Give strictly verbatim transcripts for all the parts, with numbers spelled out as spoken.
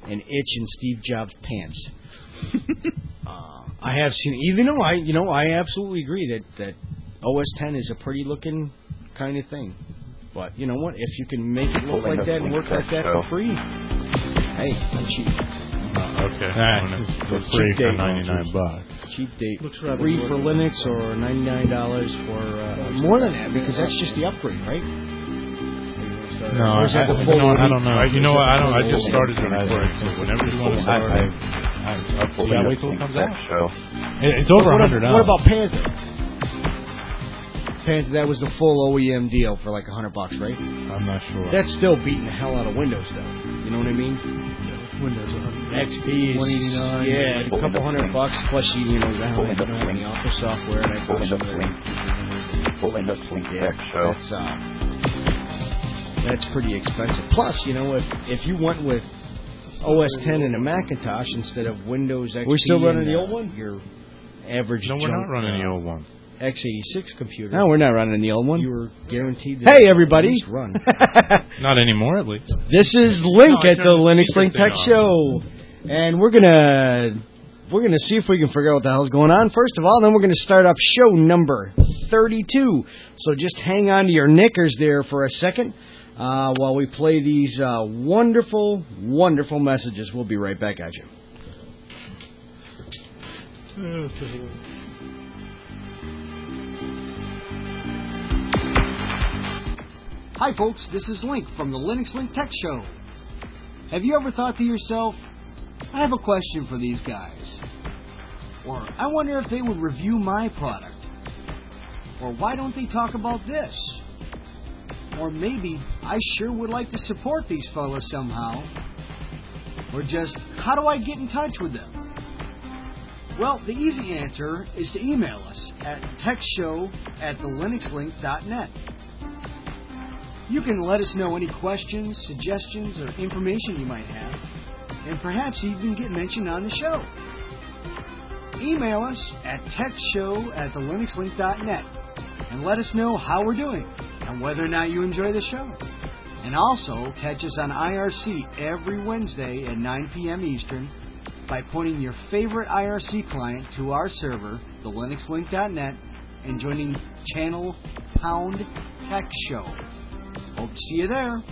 and itch in Steve Jobs' pants. uh, I have seen, even though I, you know, I absolutely agree that, that O S ten is a pretty looking kind of thing. But you know what? If you can make it look like that and work like that for free, hey, I'm cheap. Uh, okay. Right. For free for ninety-nine bucks. Cheap date. Free for Linux or ninety-nine dollars for uh, more than that because that's just the upgrade, right? No, I, I, you know, I don't know. I, you know what? I don't. I just started the recording, so whenever you want to start, I, I, I, I yeah, wait till it comes out. It, it's over a hundred dollars. What about Panther? Panther, that was the full O E M deal for like a hundred bucks, right? I'm not sure. That's still beating the hell out of Windows, though. You know what I mean? Windows X P is one eighty-nine. Yeah, a couple hundred bucks plus you, you know, you don't have any Office software. And Full Windows Link. Full Windows Link Tech Show. That's uh, that's pretty expensive. Plus, you know, if if you went with O S ten and a Macintosh instead of Windows X P, we're still running and, the uh, old one. Your average. No, we're junk, not running uh, the old one. X eighty-six computer. No, we're not running the old one. You were guaranteed. That hey, everybody! Run. Not anymore, at least. This is Link no, at the Linux Link Tech on. Show, and we're gonna we're gonna see if we can figure out what the hell's going on. First of all, then we're gonna start up show number thirty-two. So just hang on to your knickers there for a second uh, while we play these uh, wonderful, wonderful messages. We'll be right back at you. Hi folks, this is Link from the Linux Link Tech Show. Have you ever thought to yourself, I have a question for these guys? Or I wonder if they would review my product? Or why don't they talk about this? Or maybe I sure would like to support these fellas somehow? Or just, how do I get in touch with them? Well, the easy answer is to email us at techshow at the linux link dot net. You can let us know any questions, suggestions, or information you might have, and perhaps even get mentioned on the show. Email us at techshow at the linux link dot net and let us know how we're doing and whether or not you enjoy the show. And also catch us on I R C every Wednesday at nine p.m. Eastern by pointing your favorite I R C client to our server, the linux link dot net, and joining channel pound tech show. Hope to see you there.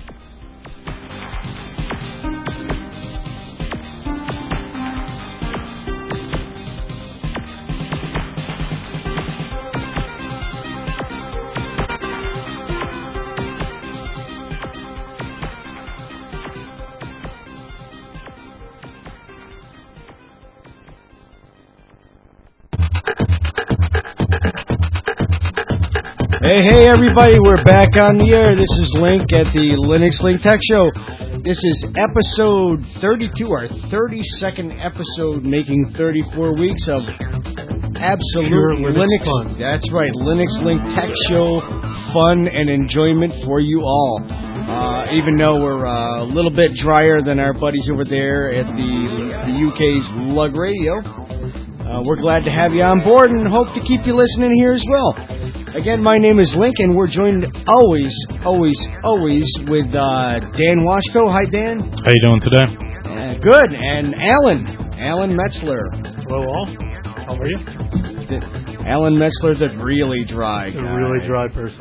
Hey, hey, everybody, we're back on the air. This is Link at the Linux Link Tech Show. This is episode thirty-two, our thirty-second episode, making thirty-four weeks of absolute Pure Linux Linux. fun. That's right, Linux Link Tech Show fun and enjoyment for you all. Uh, even though we're uh, a little bit drier than our buddies over there at the, the U K's Lug Radio, uh, we're glad to have you on board and hope to keep you listening here as well. Again, my name is Link, and we're joined always, always, always with uh, Dan Washko. Hi, Dan. How you doing today? Uh, good. And Alan. Alan Metzler. Hello, all. How are you? The, Alan Metzler, the really dry guy. A really dry person,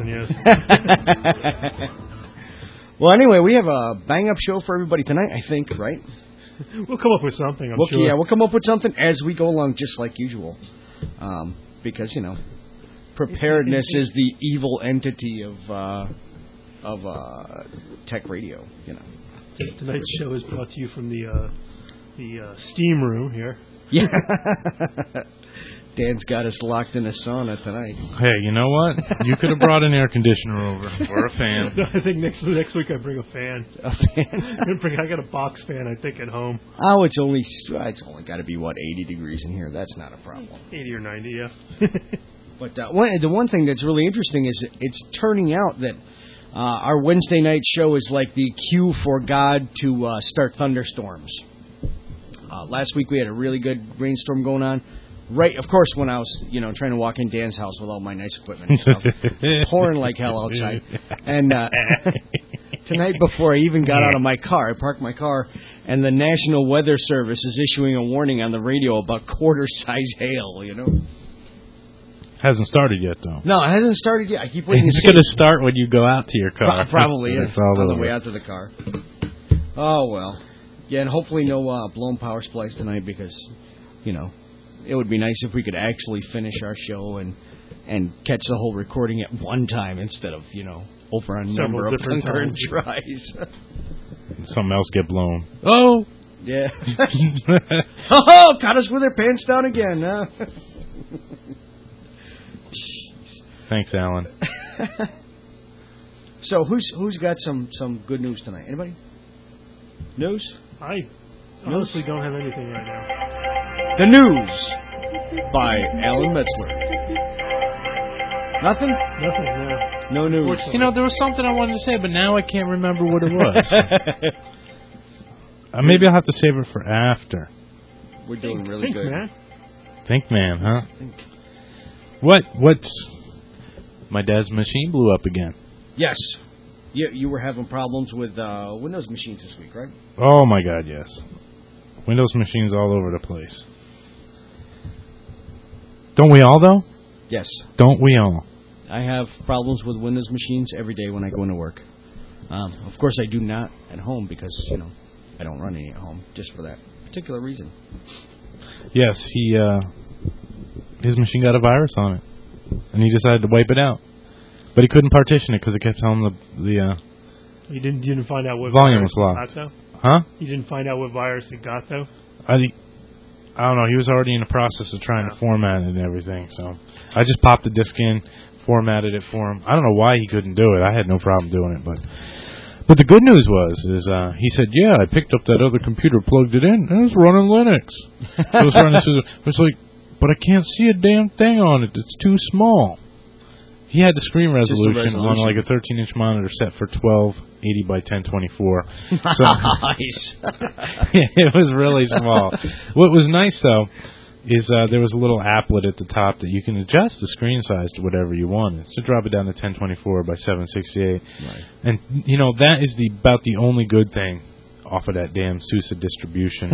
yes. Well, anyway, we have a bang-up show for everybody tonight, I think, right? We'll come up with something, I'm we'll, sure. Yeah, we'll come up with something as we go along, just like usual. Um, because, you know, preparedness is the evil entity of uh, of uh, tech radio, you know. Tonight's show is brought to you from the uh, the uh, steam room here. Yeah. Dan's got us locked in a sauna tonight. Hey, you know what? You could have brought an air conditioner over or a fan. No, I think next next week I bring a fan. A fan? I bring, I got a box fan, I think, at home. Oh, it's only it's only got to be what eighty degrees in here. That's not a problem. Eighty or ninety, yeah. But uh, one, the one thing that's really interesting is it's turning out that uh, our Wednesday night show is like the cue for God to uh, start thunderstorms. Uh, last week we had a really good rainstorm going on. Right, of course, when I was, you know, trying to walk in Dan's house with all my nice equipment and stuff, pouring like hell outside, and uh, tonight before I even got out of my car. I parked my car, and the National Weather Service is issuing a warning on the radio about quarter-size hail, you know? Hasn't started yet, though. No, it hasn't started yet. I keep waiting to see. It's going to start when you go out to your car. Probably, yeah. It's all on over. the way out to the car. Oh, well. Yeah, and hopefully no uh, blown power splice tonight because, you know, it would be nice if we could actually finish our show and and catch the whole recording at one time instead of, you know, over a number of concurrent tries. Something else get blown. Oh! Yeah. Oh, caught us with our pants down again, huh? Thanks, Alan. So who's who's got some, some good news tonight? Anybody? News? I honestly don't have anything right now. The news by Alan Metzler. Nothing? Nothing, yeah. No news. You know, there was something I wanted to say, but now I can't remember what it was. uh, maybe I'll have to save it for after. We're doing think, really think, good. Man. Think man, huh? Think. What? What's... My dad's machine blew up again. Yes. You, you were having problems with uh, Windows machines this week, right? Oh, my God, yes. Windows machines all over the place. Don't we all, though? Yes. Don't we all? I have problems with Windows machines every day when I go into work. Um, of course, I do not at home because, you know, I don't run any at home just for that particular reason. Yes, he, uh, his machine got a virus on it, and he decided to wipe it out. But he couldn't partition it because it kept telling the, the, uh... You didn't, you didn't find out what volume virus was locked. it got, though? Huh? You didn't find out what virus it got, though? I I don't know. He was already in the process of trying yeah. to format it and everything, so I just popped the disk in, formatted it for him. I don't know why he couldn't do it. I had no problem doing it, but but the good news was is uh, he said, yeah, I picked up that other computer, plugged it in, and it was running Linux. It was running. It was like, but I can't see a damn thing on it. It's too small. He had the screen resolution, resolution on like a thirteen inch monitor set for twelve eighty by ten twenty-four. So nice. It was really small. What was nice, though, is uh, there was a little applet at the top that you can adjust the screen size to whatever you wanted. So drop it down to ten twenty-four by seven sixty-eight. Right. And, you know, that is the about the only good thing off of that damn SUSE distribution.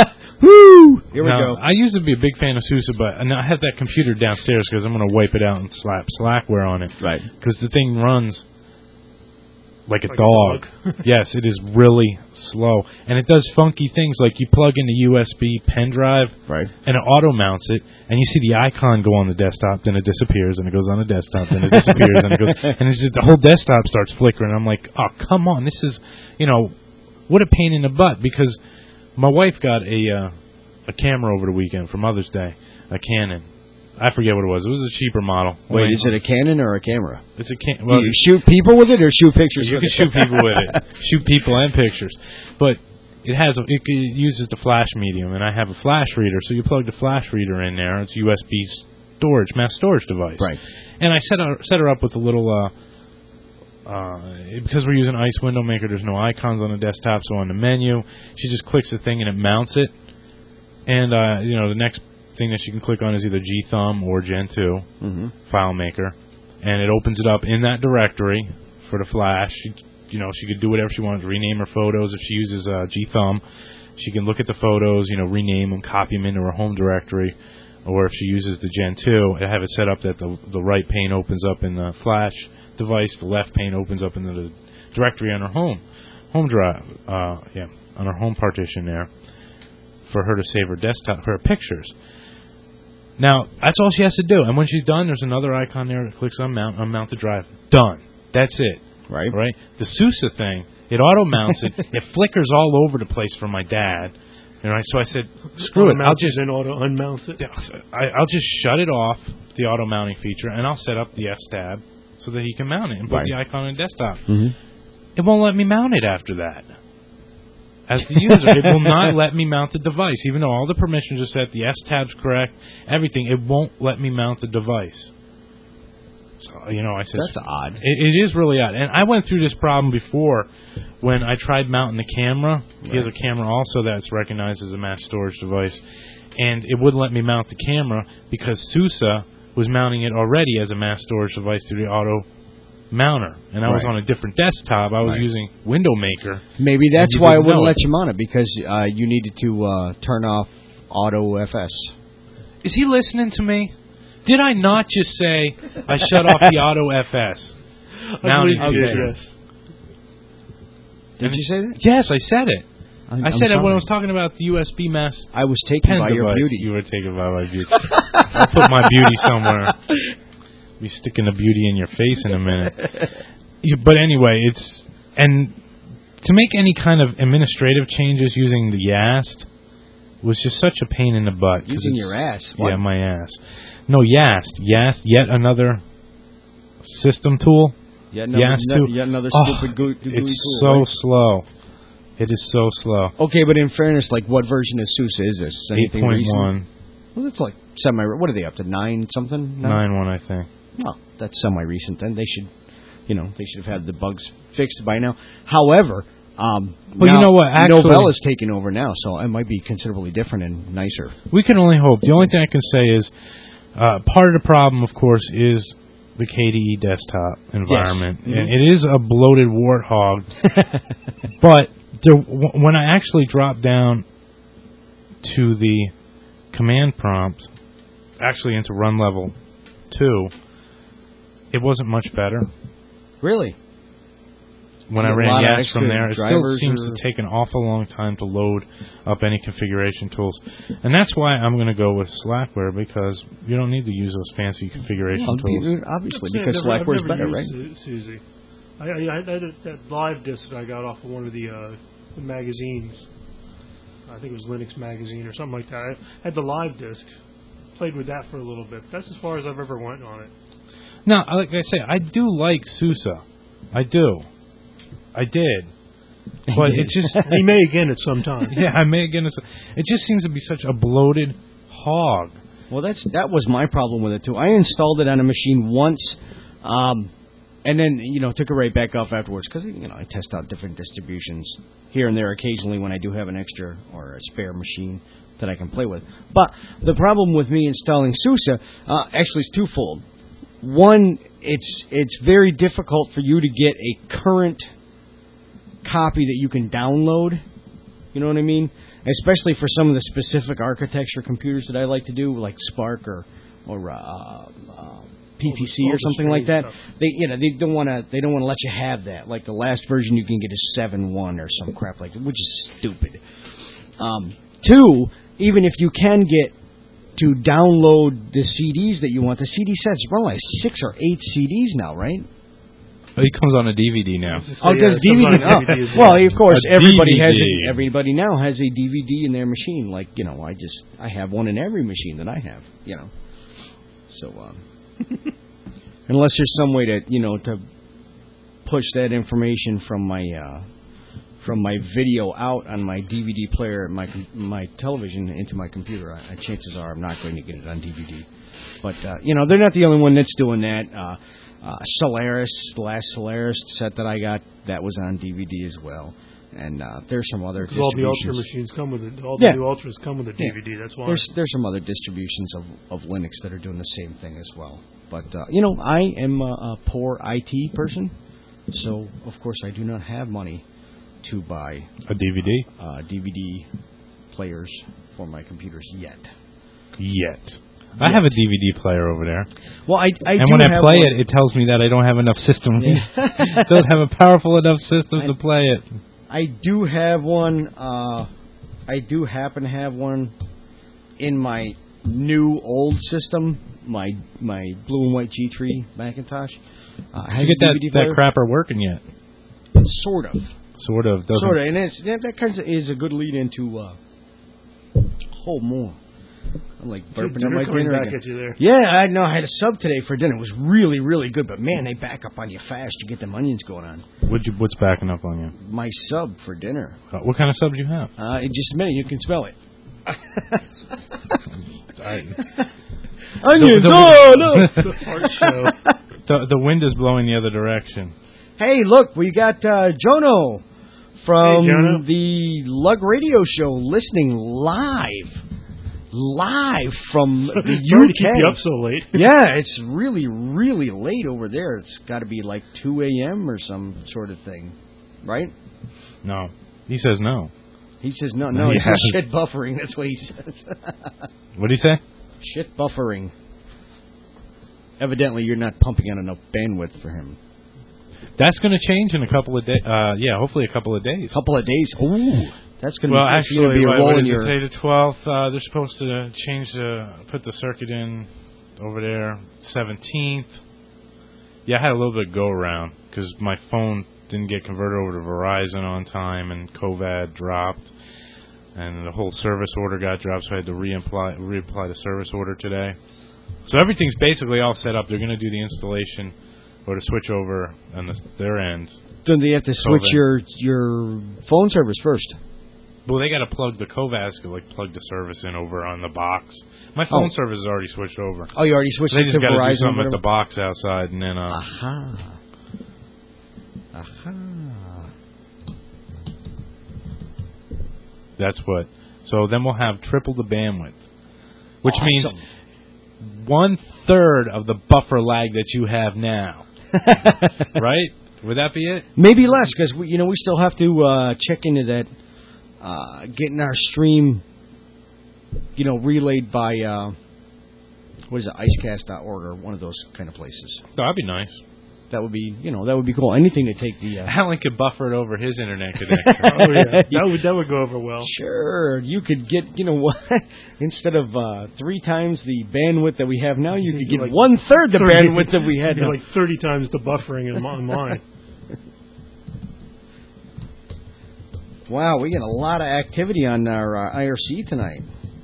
Woo! Here now, we go. I used to be a big fan of SUSE, but now I have that computer downstairs because I'm going to wipe it out and slap Slackware on it. Right. Because the thing runs like a like dog. A dog. Yes, it is really slow. And it does funky things like you plug in the U S B pen drive, right, and it auto-mounts it, and you see the icon go on the desktop, then it disappears, and it goes on the desktop, then it disappears, and it goes, and it's just, the whole desktop starts flickering. I'm like, oh, come on, this is, you know, what a pain in the butt, because my wife got a uh, a camera over the weekend for Mother's Day, a Canon. I forget what it was. It was a cheaper model. Wait, is it a Canon or a camera? It's a Canon. Well, you shoot people with it or shoot pictures you with can it? shoot people with it. Shoot people and pictures. But it has a, it uses the flash medium, and I have a flash reader, so you plug the flash reader in there. It's a U S B storage, mass storage device. Right. And I set her, set her up with a little... Uh, Uh, because we're using Ice Window Maker, there's no icons on the desktop, so on the menu, she just clicks the thing and it mounts it. And, uh, you know, the next thing that she can click on is either G Thumb or Gen two mm-hmm. FileMaker. And it opens it up in that directory for the flash. She, you know, she could do whatever she wants, rename her photos. If she uses uh, G Thumb, she can look at the photos, you know, rename them, copy them into her home directory. Or if she uses the Gen two, I have it set up that the, the right pane opens up in the flash device, the left pane opens up in the directory on her home home drive, uh, yeah, on her home partition there, for her to save her desktop, her pictures. Now that's all she has to do, and when she's done, there's another icon there that clicks on mount, unmount the drive. Done. That's it. Right. Right. The SUSE thing, it auto mounts it. It flickers all over the place for my dad. All right, so I said, screw it. I'll just then auto unmount it. I, I'll just shut it off, the auto mounting feature, and I'll set up the S tab so that he can mount it and put right. the icon on the desktop. Mm-hmm. It won't let me mount it after that. As the user, it will not let me mount the device, even though all the permissions are set, the S tab's correct, everything. It won't let me mount the device. So, you know, I said that's odd. It, it is really odd, and I went through this problem before when I tried mounting the camera. Right. He has a camera also that's recognized as a mass storage device, and it wouldn't let me mount the camera because SUSE was mounting it already as a mass storage device through the auto mounter, and I was Right. on a different desktop. I was Right. using Window Maker. Maybe that's you why I didn't wouldn't know let it. you mount it, because uh, you needed to uh, turn off Auto F S. Is he listening to me? Did I not just say I shut off the Auto F S? I Mounting believe you did, feature. yes. Did you say that? Yes, I said it. I'm, I I'm said it when I sorry. was talking about the U S B mass I was taken pen by your device. beauty. You were taken by my beauty. I'll put my beauty somewhere. Be sticking the beauty in your face in a minute. You- But anyway, it's and to make any kind of administrative changes using the Yast was just such a pain in the butt. 'cause Using it's- your ass. Yeah, What? my ass. No, Yast. Yast, yet another system tool. Yet another, Yast no- too. yet another Oh, stupid goo- gooey It's tool. so right? slow. It is so slow. Okay, but in fairness, like, what version of SUSE is this? Eight Anything point recent? one, Well, it's like semi. What are they up to? Nine something? nine one, I think. Well, that's semi-recent. Then they should, you know, they should have had the bugs fixed by now. However, um, Well, you now know what, actually- Novella's taking over now, so it might be considerably different and nicer. We can only hope. The only thing I can say is uh, part of the problem, of course, is the K D E desktop environment. Yes. Mhm. And it is a bloated warthog. But there, w- when I actually dropped down to the command prompt, actually into run level two, it wasn't much better. Really? When A I ran lot of Yast extra from there, it still drivers seems or- to take an awful long time to load up any configuration tools. And that's why I'm going to go with Slackware, because you don't need to use those fancy configuration Well, tools. be- obviously, I've because never- I've Slackware's never better, right? used Su- Suzy. I, I, I had a, that live disc that I got off of one of the, uh, the magazines. I think it was Linux Magazine or something like that. I had the live disc. Played with that for a little bit. That's as far as I've ever went on it. Now, like I say, I do like SUSE. I do. I did. But it just... He may again at some time. yeah, I may again. It just seems to be such a bloated hog. Well, that's that was my problem with it too. I installed it on a machine once, um, and then you know took it right back off afterwards because you know I test out different distributions here and there occasionally when I do have an extra or a spare machine that I can play with. But the problem with me installing SUSE uh, actually is twofold. One, it's it's very difficult for you to get a current copy that you can download. You know what I mean? Especially for some of the specific architecture computers that I like to do, like Spark or or uh, uh, P P C All the- all or the something like that. strange stuff. They you know they don't want to they don't want to let you have that. Like the last version you can get is seven one or some crap like that, which is stupid. Um, two, even if you can get to download the C Ds that you want, the C D sets run like six or eight C Ds now, right? It comes on a D V D now. Oh, Yeah, does it D V D? comes on Oh, D V D as well, well. of course, A everybody D V D. has a, everybody now has a D V D in their machine. Like you know, I just I have one in every machine that I have. You know, so um, unless there's some way to you know to push that information from my uh, from my video out on my D V D player, my com- my television into my computer, I, I, chances are I'm not going to get it on D V D. But uh, you know, they're not the only one that's doing that. Uh, uh, Solaris, the last Solaris set that I got, that was on D V D as well. And uh, there's some other Because all the distributions. Ultra machines come with it. All the Yeah. new Ultras come with a D V D. That's why. There's there's some other distributions of, of Linux that are doing the same thing as well. But uh, you know, I am a, a poor I T person, so of course I do not have money to buy A D V D? uh, D V D players for my computers yet. Yet. I have a D V D player over there. Well, I, I and do when I have play one. it, it tells me that I don't have enough system. Yeah. don't have a powerful enough system I- to play it. I do have one. Uh, I do happen to have one in my new old system, my my blue and white G three Macintosh. Uh, Did has you get a that, D V D that player. crapper working yet? Sort of, Sort of. Doesn't sort of, and it's, that, that kind of is a good lead into. Uh, oh, more. I'm like burping Dinner at my coming dinner back again. at you there. Yeah, I know. I had a sub today for dinner. It was really, really good. But man, they back up on you fast. You get them onions going on. What'd you, what's backing up on you? My sub for dinner. Uh, what kind of sub do you have? Uh, in just a minute, you can smell it. I, Onions! The- the- oh no! The fart show. the, the wind is blowing the other direction. Hey, look, we got uh, Jono from Hey, Jono. the Lug Radio Show listening live. live from the Sorry U to keep K. you up so late. Yeah, it's really, really late over there. It's got to be like two a.m. or some sort of thing, right? No. He says no. He says no, No, no, he he says hasn't. shit buffering. That's what he says. What did he say? Shit buffering. Evidently, you're not pumping out enough bandwidth for him. That's going to change in a couple of days. Uh, yeah, hopefully a couple of days. couple of days. Ooh, that's going to Well, be, actually, gonna be a what, roll what in is your. it, today the twelfth? Uh, they're supposed to change the, put the circuit in over there, seventeenth. Yeah, I had a little bit of go around because my phone didn't get converted over to Verizon on time, and COVID dropped, and the whole service order got dropped, so I had to reapply, reapply the service order today. So everything's basically all set up. They're going to do the installation or to switch over on the, their end. Then they have to switch COVID. your your phone service first. Well, they got to plug the Covas, like plug the service in over on the box. My phone Oh. service is already switched over. Oh, you already switched They it just to got to Verizon. do something or at the whatever? box outside, and then. Uh, Aha. Aha. That's what. So then we'll have triple the bandwidth, which Awesome. means one third of the buffer lag that you have now. Right? Would that be it? Maybe less because we, you know, we still have to uh, check into that, uh, getting our stream, you know, relayed by uh, what is it, icecast dot org or one of those kind of places. Oh, that'd be nice. That would be, you know, that would be cool. Anything to take the. Uh, Alan could buffer it over his internet connection. Oh yeah, that would that would go over well. Sure, you could get, you know what, instead of uh, three times the bandwidth that we have now, you could get Like one third the thirty bandwidth that we had. It'd be like thirty times the buffering in online. Wow, we get a lot of activity on our uh, I R C tonight.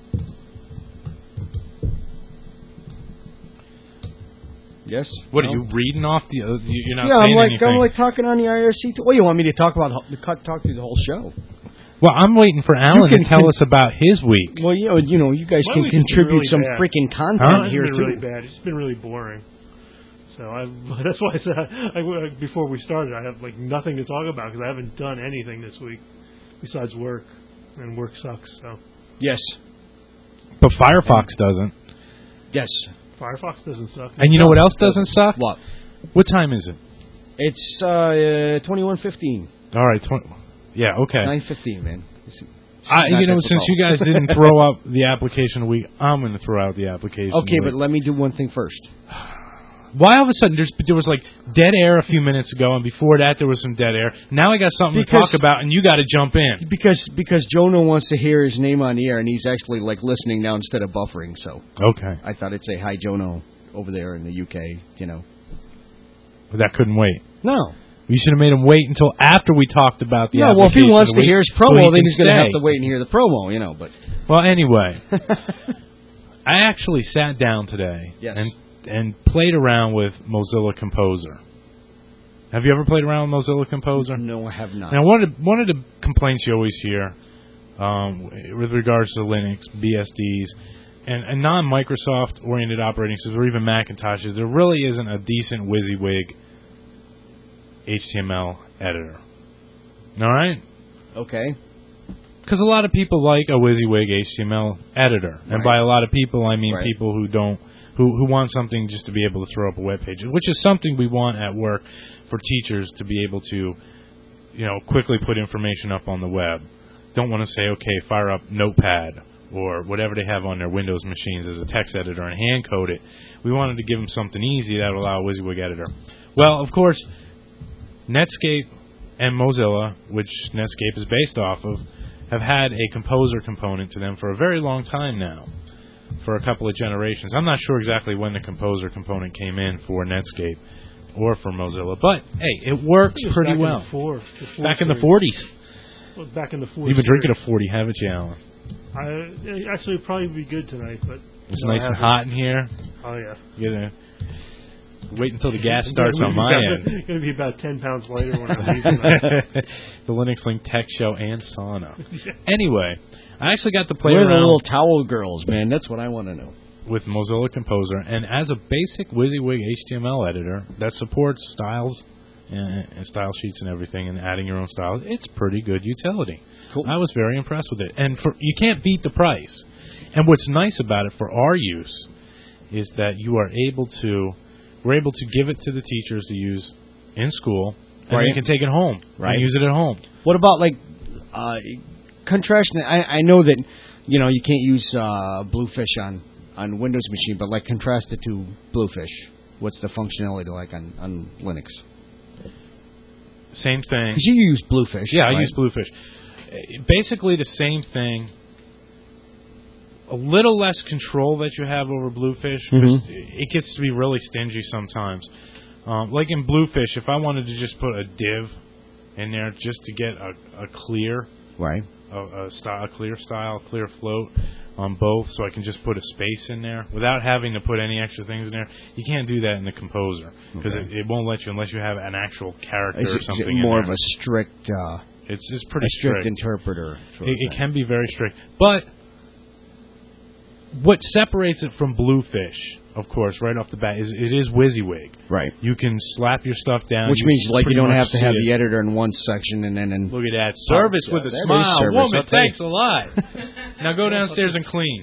Yes. What No? are you reading off the? Uh, you- you're not yeah, I'm saying like anything. I'm like talking on the I R C. T- what do you want me to talk about? The cut talk through the whole show. Well, I'm waiting for Alan can to tell con- us about his week. Well, you know, you know, you guys My can week's been contribute really some bad. freaking content Huh? It's here been too. really bad. It's been really boring. So I that's why I said I, I, before we started I have like nothing to talk about because I haven't done anything this week besides work, and work sucks. So Yes. But Firefox doesn't. Yes. Firefox doesn't suck. And you know what else doesn't suck? What? What time is it? It's uh, twenty-one fifteen. All right, twenty. Yeah, okay. Nine fifteen, man. It's, it's I, not you know, that since you guys difficult. didn't throw out the application week, I'm going to throw out the application Okay, week. but let me do one thing first. Why all of a sudden there's, there was like dead air a few minutes ago, and before that there was some dead air. Now I got something Because- to talk about, and you got to jump in. Because because Jonah wants to hear his name on the air, and he's actually like listening now instead of buffering. So Okay, I thought I'd say hi, Jonah, over there in the U K. You know. but that couldn't wait. No. You should have made him wait until after we talked about the No. Well, if he application wants of to the hear week, his so promo, he then can he's going to have stay. to wait and hear the promo. You know, but. Well, anyway, I actually sat down today Yes. and and played around with Mozilla Composer. Have you ever played around with Mozilla Composer? No, I have not. Now, one of the, one of the complaints you always hear um, with regards to Linux, B S Ds, and, and non-Microsoft-oriented operating systems, or even Macintoshes, there really isn't a decent WYSIWYG H T M L editor. All right? Okay. Because a lot of people like a WYSIWYG H T M L editor. And Right. by a lot of people, I mean Right. people who don't, who, who want something just to be able to throw up a web page, which is something we want at work for teachers to be able to, you know, quickly put information up on the web. Don't want to say, okay, fire up Notepad or whatever they have on their Windows machines as a text editor and hand code it. We wanted to give them something easy that would allow a WYSIWYG editor. Well, of course, Netscape and Mozilla, which Netscape is based off of, have had a composer component to them for a very long time now, for a couple of generations. I'm not sure exactly when the composer component came in for Netscape or for Mozilla, but hey, it works It was pretty back well. In the four, the four Back in the series. forties. Well, back in the four. You've been drinking series. a forty, haven't you, Alan? I it actually it'd probably be good tonight, but It's no, I nice and haven't. hot in here. Oh yeah. You're gonna wait until the gas starts on my end. It's going to be about ten pounds lighter when I leave tonight. The Linux Link Tech Show and sauna. Anyway, I actually got to play Where are the around little towel girls, man? That's what I want to know. with Mozilla Composer, and as a basic WYSIWYG H T M L editor that supports styles and, and style sheets and everything, and adding your own styles, it's pretty good utility. Cool. I was very impressed with it, and for, you can't beat the price. And what's nice about it for our use is that you are able to, we're able to give it to the teachers to use in school, and right. they can take it home right. and use it at home. What about, like, uh, contrasting? I, I know that, you know, you can't use uh, Bluefish on, on Windows machine, but, like, contrast it to Bluefish. What's the functionality like on, on Linux? Same thing. Because you use Bluefish. Yeah, right? I use Bluefish. Basically the same thing. A little less control that you have over Bluefish. Mm-hmm. It gets to be really stingy sometimes. Um, like in Bluefish, if I wanted to just put a div in there just to get a, a clear, right, a, a, style, a clear style, clear float on both, so I can just put a space in there without having to put any extra things in there. You can't do that in the Composer because okay. it, it won't let you unless you have an actual character is or it, something. Is it more in of there. a strict? Uh, it's it's pretty a strict, strict interpreter. It, it can be very strict, but what separates it from Bluefish, of course, right off the bat, is it is WYSIWYG. Right. You can slap your stuff down. Which you means like you don't have to have it. the editor in one section and then in... Look at that. Service oh, with a that smile. service, Woman, okay. thanks a lot. Now go downstairs and clean.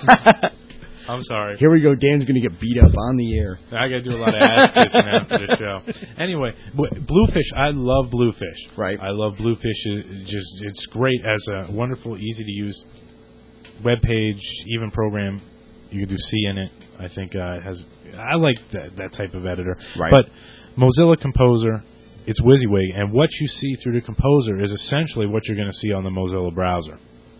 I'm sorry. Here we go. Dan's going to get beat up on the air. I got to do a lot of ass kissing after the show. Anyway, Bluefish, I love Bluefish. Right. I love Bluefish. It just It's great as a wonderful, easy-to-use web page, even program. You can do C in it. I think uh, it has. I like that that type of editor. Right. But Mozilla Composer, it's WYSIWYG, and what you see through the Composer is essentially what you're going to see on the Mozilla browser.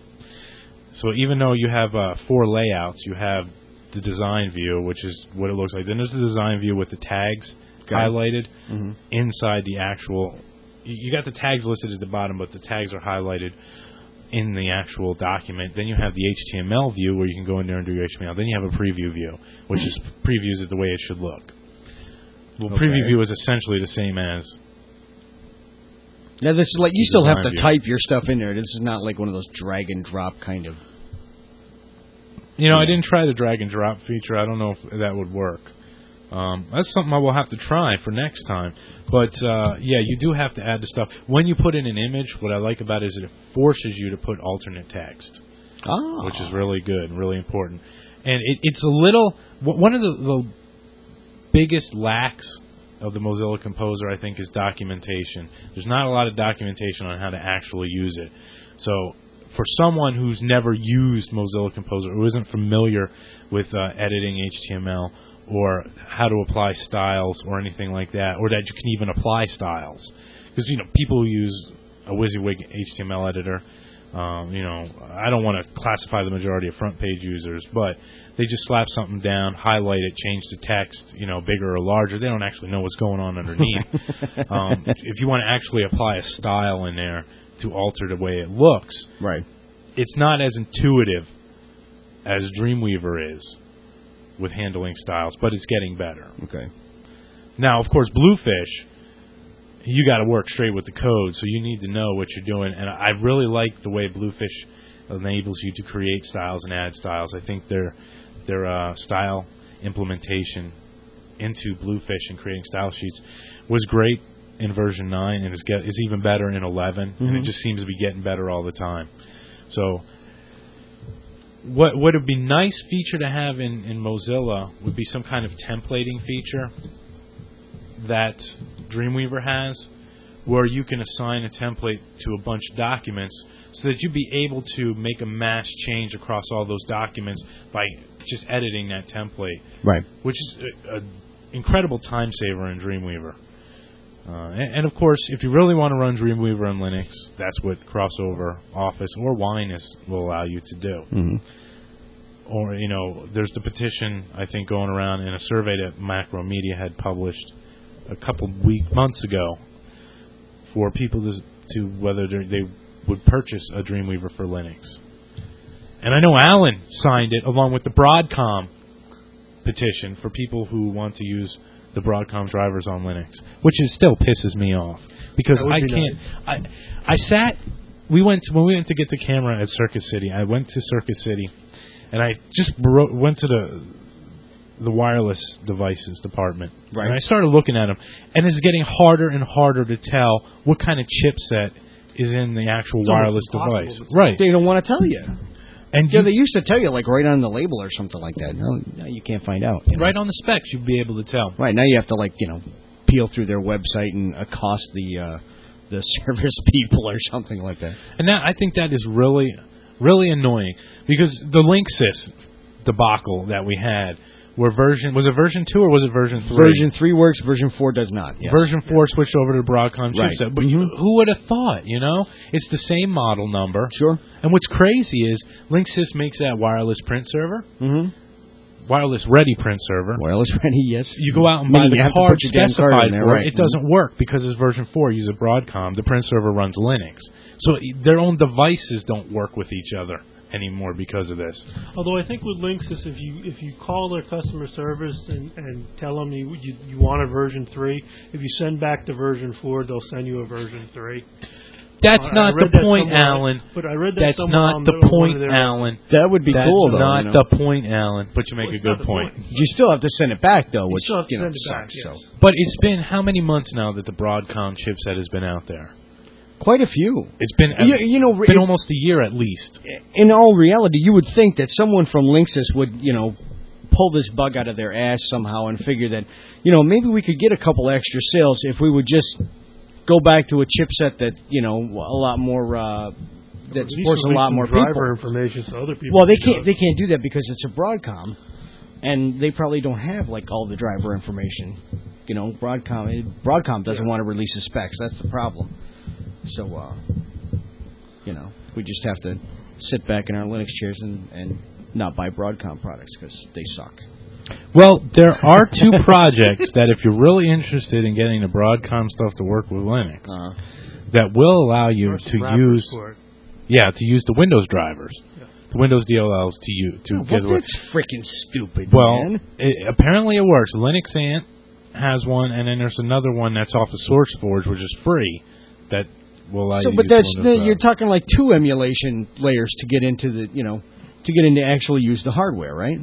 So even though you have uh, four layouts, you have the design view, which is what it looks like. Then there's the design view with the tags okay. highlighted mm-hmm. inside the actual. You got the tags listed at the bottom, but the tags are highlighted in the actual document. Then you have the H T M L view where you can go in there and do your H T M L. Then you have a preview view, which is previews it the way it should look. Well, okay. preview view is essentially the same as. Now this is like you still have to view. type your stuff in there. This is not like one of those drag and drop kind of. You know, I didn't try the drag and drop feature. I don't know if that would work. Um, that's something I will have to try for next time. But, uh, yeah, you do have to add the stuff. When you put in an image, what I like about it is it forces you to put alternate text, oh. which is really good and really important. And it, it's a little... One of the, the biggest lacks of the Mozilla Composer, I think, is documentation. There's not a lot of documentation on how to actually use it. So for someone who's never used Mozilla Composer, who isn't familiar with uh, editing H T M L, or how to apply styles or anything like that, or that you can even apply styles. Because, you know, people who use a WYSIWYG H T M L editor, um, you know, I don't want to classify the majority of front page users, but they just slap something down, highlight it, change the text, you know, bigger or larger. They don't actually know what's going on underneath. um, if you want to actually apply a style in there to alter the way it looks, right, it's not as intuitive as Dreamweaver is with handling styles, but it's getting better. Okay. Now, of course, Bluefish, you got to work straight with the code, so you need to know what you're doing. And I really like the way Bluefish enables you to create styles and add styles. I think their their uh, style implementation into Bluefish and creating style sheets was great in version nine, and it's get it's even better in eleven, mm-hmm. and it just seems to be getting better all the time. So what what would be nice feature to have in, in Mozilla would be some kind of templating feature that Dreamweaver has, where you can assign a template to a bunch of documents so that you'd be able to make a mass change across all those documents by just editing that template. Right. Which is an incredible time saver in Dreamweaver. Uh, and, and, of course, if you really want to run Dreamweaver on Linux, that's what Crossover Office or Winus will allow you to do. Mm-hmm. Or, you know, there's the petition, I think, going around in a survey that Macromedia had published a couple week months ago for people to, to whether they would purchase a Dreamweaver for Linux. And I know Alan signed it along with the Broadcom petition for people who want to use the Broadcom drivers on Linux, which is still pisses me off because I be can't. nice. I I sat. We went to, when we went to get the camera at Circuit City. I went to Circuit City, and I just wrote, went to the the wireless devices department. Right. And I started looking at them, and it's getting harder and harder to tell what kind of chipset is in the actual It's wireless almost device. impossible to Right. They don't want to tell you. And yeah, you, they used to tell you like right on the label or something like that. No, no you can't find out. You know? right on the specs, you'd be able to tell. Right now, you have to like you know peel through their website and accost the uh, the service people or something like that. And that I think that is really, really annoying because the Linksys debacle that we had, where version was it version two or was it version three? Version three works. Version four does not. Yes. Version four switched over to the Broadcom Right. chipset, but Mm-hmm. who would have thought? You know, it's the same model number. Sure. And what's crazy is Linksys makes that wireless print server, Mm-hmm. wireless ready print server. Wireless ready, yes. You go out and buy Meaning you the have to card put your damn card specified in there, for right. it. It doesn't work because it's version four. Uses Broadcom. The print server runs Linux, so their own devices don't work with each other anymore because of this. Although I think with Linksys, if you if you call their customer service and, and tell them you, you you want a version three, if you send back the version four, they'll send you a version three. That's I- I not read the that point, somewhere, Alan. But I read that That's somewhere not on the the, one point, of their, Alan. That would be That's cool, though. not you know? the point, Alan. But you make Well, a it's good not the point. point. You still have to send it back, though, You which still have to you know send it back, sucks. yes. So But it's been how many months now that the Broadcom chipset has been out there? quite a few. It's been You, you know, it's been it- almost a year at least. in all reality, you would think that someone from Linksys would, you know, pull this bug out of their ass somehow and figure that, you know, maybe we could get a couple extra sales if we would just go back to a chipset that, you know, a lot more uh, that At least supports a release lot some more driver people. information so other people. Well, they can can't they can't do that because it's a Broadcom, and they probably don't have like all the driver information. You know, Broadcom Broadcom doesn't Yeah. want to release the specs. That's the problem. So, uh, you know, we just have to sit back in our Linux chairs and, and not buy Broadcom products because they suck. Well, there are two projects that if you're really interested in getting the Broadcom stuff to work with Linux, Uh, that will allow you There's to some wrappers use for it. yeah, to use the Windows drivers. Yeah. The Windows D L Ls to you to well, get it work. that's freaking stupid, Well, man. it, apparently it works. Linux Ant has one, and then there's another one that's off the SourceForge, which is free, that will allow So, you but to that's use Windows you're drivers. talking like two emulation layers to get into the, you know, to get into actually use the hardware, right?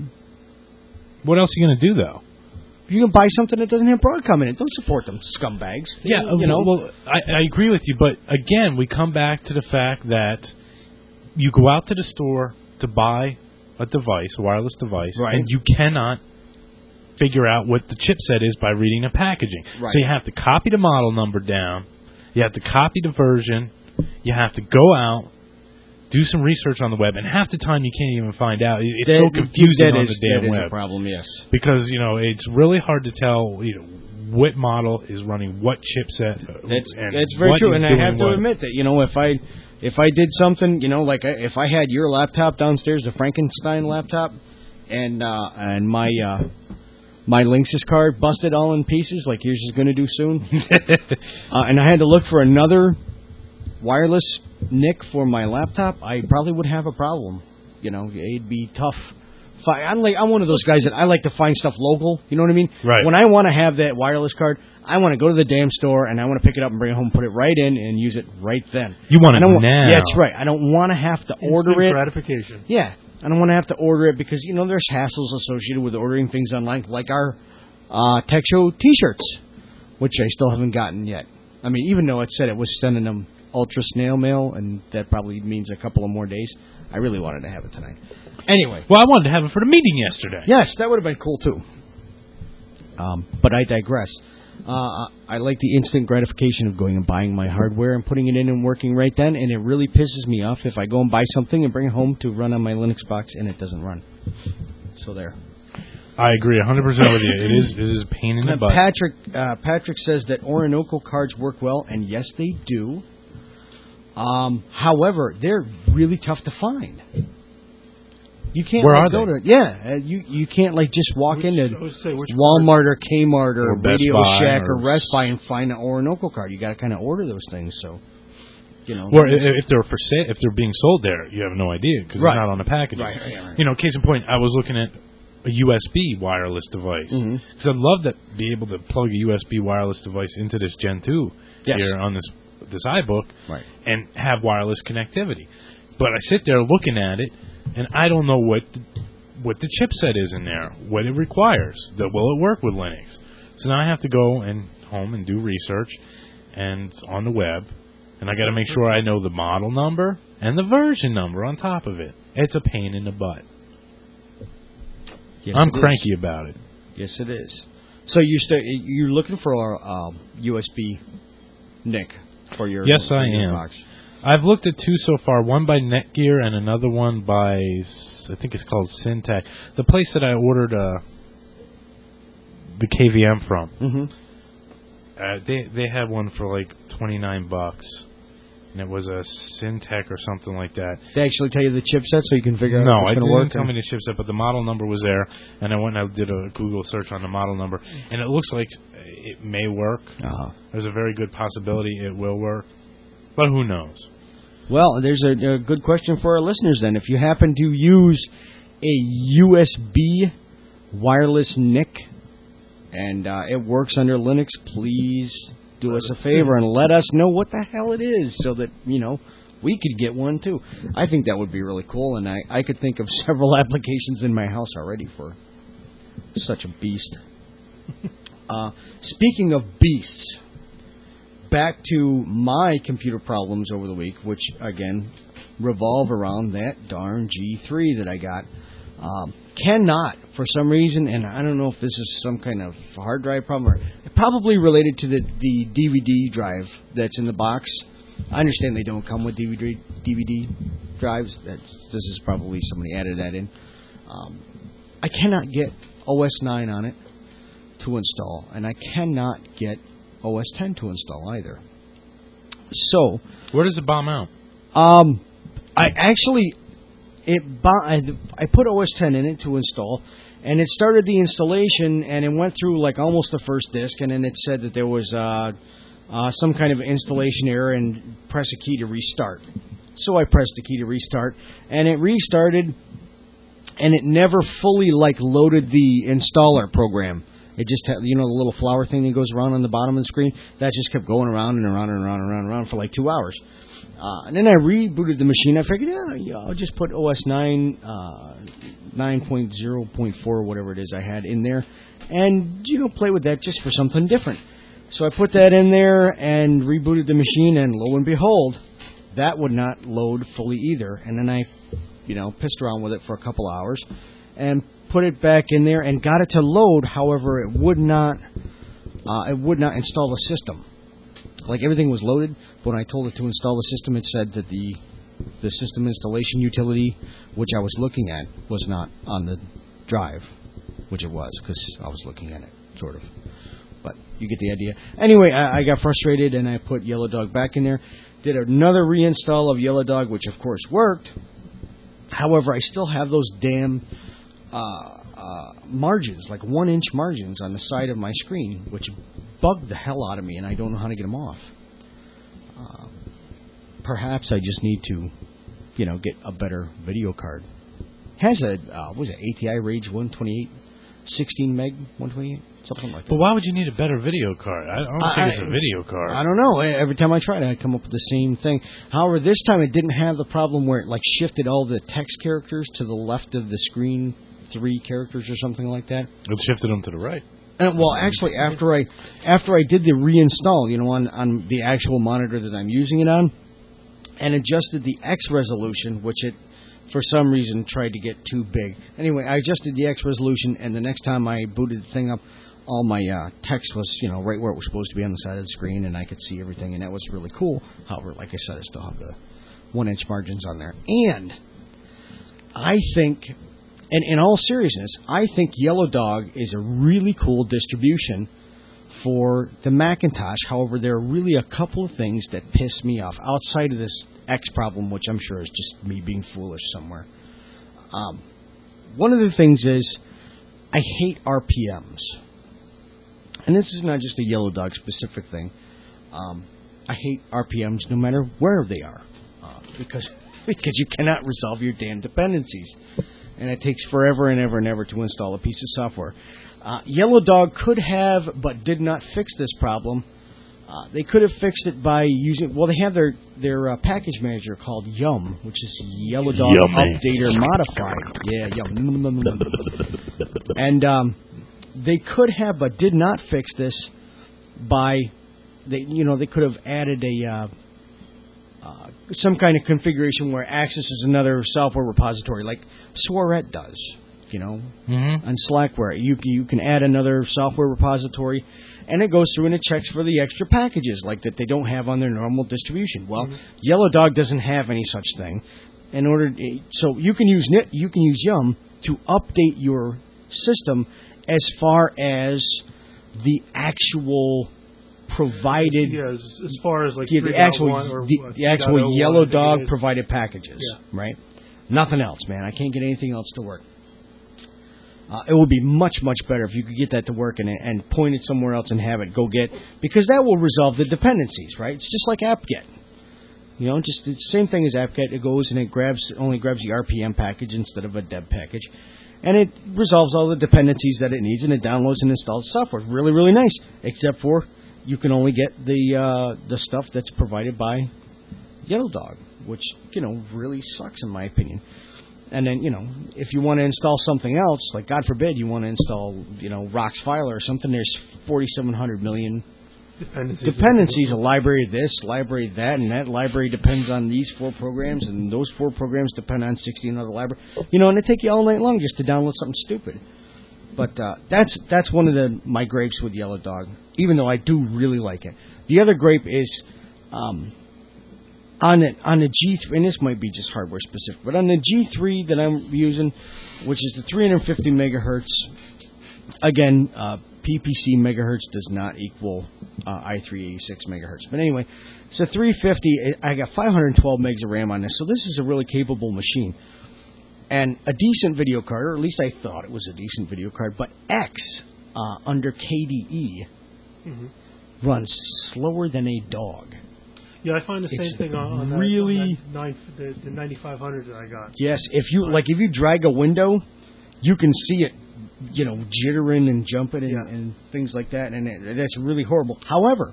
What else are you going to do, though? You can buy something that doesn't have Broadcom in it. Don't support them scumbags. Yeah, you know. Well, I, I agree with you, but again, we come back to the fact that you go out to the store to buy a device, a wireless device, Right. and you cannot figure out what the chipset is by reading the packaging. Right. So you have to copy the model number down, you have to copy the version, you have to go out, do some research on the web, and half the time you can't even find out. It- It's That- so confusing that on is- the damn that is web. a problem. Yes. Because, you know, it's really hard to tell, you know, what model is running what chipset. uh, That's and that's very what true, is and I doing have to what. admit that you know if I if I did something, you know, like I, if I had your laptop downstairs, the Frankenstein laptop, and uh, and my uh, my Linksys card busted all in pieces, like yours is going to do soon, uh, and I had to look for another wireless N I C for my laptop, I probably would have a problem. You know, it'd be tough. Fi- I'm like I'm one of those guys that I like to find stuff local. You know what I mean? Right. When I want to have that wireless card, I want to go to the damn store and I want to pick it up and bring it home, put it right in, and use it right then. You want I it don't wa- now. Yeah, that's right. I don't want to have to order Instant it. gratification. Yeah, I don't want to have to order it because you know there's hassles associated with ordering things online, like our uh, Tech Show T-shirts, which I still haven't gotten yet. I mean, even though it said it was sending them ultra snail mail, and that probably means a couple of more days. I really wanted to have it tonight. Anyway, Well, I wanted to have it for the meeting yesterday. yes, that would have been cool too. Um, but I digress. Uh, I like the instant gratification of going and buying my hardware and putting it in and working right then, and it really pisses me off if I go and buy something and bring it home to run on my Linux box and it doesn't run. So there. I agree one hundred percent with you. It is it is a pain in the Uh, butt. Patrick uh, Patrick says that Orinoco cards work well, and yes, they do. Um, however, they're really tough to find. You can't Where like, are go they? to yeah. Uh, you you can't like just walk Which- into I would say which Walmart or Kmart or, Or Best Radio Buy Shack or, or- Rest Buy and find an Orinoco card. You got to kind of order those things. So you know. Or i- if they're for sale, if they're being sold there, you have no idea because Right. it's not on the packaging. Right, right, right. You know, case in point, I was looking at a U S B wireless device because Mhm. I'd love to be able to plug a U S B wireless device into this Gen two Yes. here on this this iBook Right. and have wireless connectivity. But I sit there looking at it, and I don't know what the, what the chipset is in there, what it requires. The, will it work with Linux? So now I have to go and home and do research and on the web, and I got to make sure I know the model number and the version number on top of it. It's a pain in the butt. Yes, I'm it cranky is. about it. Yes, it is. So you're st- you're looking for a um, U S B N I C for your Yes, for I your am. box. I've looked at two so far. One by Netgear and another one by I think it's called Syntec. The place that I ordered uh, the K V M from. Mm-hmm. Uh, they they had one for like twenty-nine bucks, and it was a Syntec or something like that. They actually tell you the chipset so you can figure out No, what's it going to didn't work. tell me the chipset, but the model number was there, and I went and I did a Google search on the model number, and it looks like it may work. Uh-huh. There's a very good possibility it will work, but who knows? Well, there's a, a good question for our listeners then. If you happen to use a U S B wireless N I C and uh, it works under Linux, please do us a favor and let us know what the hell it is so that, you know, we could get one too. I think that would be really cool, and I, I could think of several applications in my house already for such a beast. uh, speaking of beasts, back to my computer problems over the week, which, again, revolve around that darn G three that I got. Um, cannot, for some reason, and I don't know if this is some kind of hard drive problem, or probably related to the, the D V D drive that's in the box. I understand they don't come with D V D, D V D drives. That's, this is probably somebody added that in. Um, I cannot get O S nine on it to install, and I cannot get O S ten to install either. So, Where does it bomb out? um, I actually it bo- I, I put O S ten in it to install, and it started the installation, and it went through like almost the first disk, and then it said that there was uh, uh, some kind of installation error, and press a key to restart. So I pressed the key to restart, and it restarted, and it never fully like loaded the installer program. It just had, you know, the little flower thing that goes around on the bottom of the screen. That just kept going around and around and around and around and around for like two hours. Uh, and then I rebooted the machine. I figured, yeah, yeah I'll just put O S nine, uh, nine point oh point four, or whatever it is I had in there, and, you know, play with that just for something different. So I put that in there and rebooted the machine, and lo and behold, that would not load fully either. And then I, you know, pissed around with it for a couple hours and put it back in there and got it to load. However, it would not, uh, it would not install the system. Like, everything was loaded, but when I told it to install the system, it said that the the system installation utility, which I was looking at, was not on the drive, which it was, because I was looking at it, sort of. But you get the idea. Anyway, I, I got frustrated, and I put Yellow Dog back in there, did another reinstall of Yellow Dog, which, of course, worked. However, I still have those damn uh, uh, margins, like one-inch margins on the side of my screen, which bug the hell out of me, and I don't know how to get them off. Uh, perhaps I just need to, you know, get a better video card. Has a, uh, what was it, A T I Rage one twenty-eight, sixteen meg, one twenty-eight, something like that. But why would you need a better video card? I don't I, think it's a video card. I don't know. Every time I tried it, I'd come up with the same thing. However, this time it didn't have the problem where it, like, shifted all the text characters to the left of the screen, three characters or something like that. It shifted them to the right. And, well, actually, after I after I did the reinstall, you know, on, on the actual monitor that I'm using it on, and adjusted the X resolution, which it, for some reason, tried to get too big. Anyway, I adjusted the X resolution, and the next time I booted the thing up, all my uh, text was, you know, right where it was supposed to be on the side of the screen, and I could see everything, and that was really cool. However, like I said, I still have the one-inch margins on there. And I think... And in all seriousness, I think Yellow Dog is a really cool distribution for the Macintosh. However, there are really a couple of things that piss me off outside of this X problem, which I'm sure is just me being foolish somewhere. Um, one of the things is I hate R P Ms. And this is not just a Yellow Dog specific thing. Um, I hate R P Ms no matter where they are. Uh, because because you cannot resolve your damn dependencies. And it takes forever and ever and ever to install a piece of software. Uh, Yellow Dog could have, but did not fix this problem. Uh, they could have fixed it by using, well, they have their, their uh, package manager called Yum, which is Yellow Dog Yummy. Updater Modified. Yeah, Yum. And um, they could have, but did not fix this by, they, you know, they could have added a... Uh, uh, some kind of configuration where Access is another software repository, like Soirette does. You know, mm-hmm. on Slackware, you you can add another software repository, and it goes through and it checks for the extra packages like that they don't have on their normal distribution. Well, mm-hmm. Yellow Dog doesn't have any such thing. In order, so you can use you can use Yum to update your system as far as the actual provided, yeah, as, as far as like yeah, the actual or, the, uh, the actual Yellow Dog is. provided packages, yeah. right? Nothing else, man. I can't get anything else to work. Uh, it would be much, much better if you could get that to work and, and point it somewhere else and have it go get, because that will resolve the dependencies, right? It's just like apt-get. You know, just the same thing as apt-get. It goes and it grabs only grabs the R P M package instead of a deb package, and it resolves all the dependencies that it needs, and it downloads and installs software. Really, really nice, except for you can only get the uh, the stuff that's provided by Yellow Dog, which, you know, really sucks in my opinion. And then, you know, if you want to install something else, like God forbid you want to install, you know, Roxfiler or something, there's forty-seven hundred million dependencies. dependencies. A library of this, library of that, and that library depends on these four programs, and those four programs depend on sixteen other libraries. You know, and it take you all night long just to download something stupid. But uh, that's that's one of the my gripes with Yellow Dog, even though I do really like it. The other gripe is... Um, On the, on the G three, and this might be just hardware specific, but on the G three that I'm using, which is the three hundred fifty megahertz, again, uh, P P C megahertz does not equal uh, I three eighty-six megahertz. But anyway, so three fifty, I got five hundred twelve megs of RAM on this, so this is a really capable machine. And a decent video card, or at least I thought it was a decent video card, but X uh, under K D E mm-hmm. runs slower than a dog. Yeah, I find the same it's thing on, on, that, really, on that nine, the, the ninety-five hundred that I got. Yes, if you like, if you drag a window, you can see it, you know, jittering and jumping and, yeah. and things like that, and it, that's really horrible. However,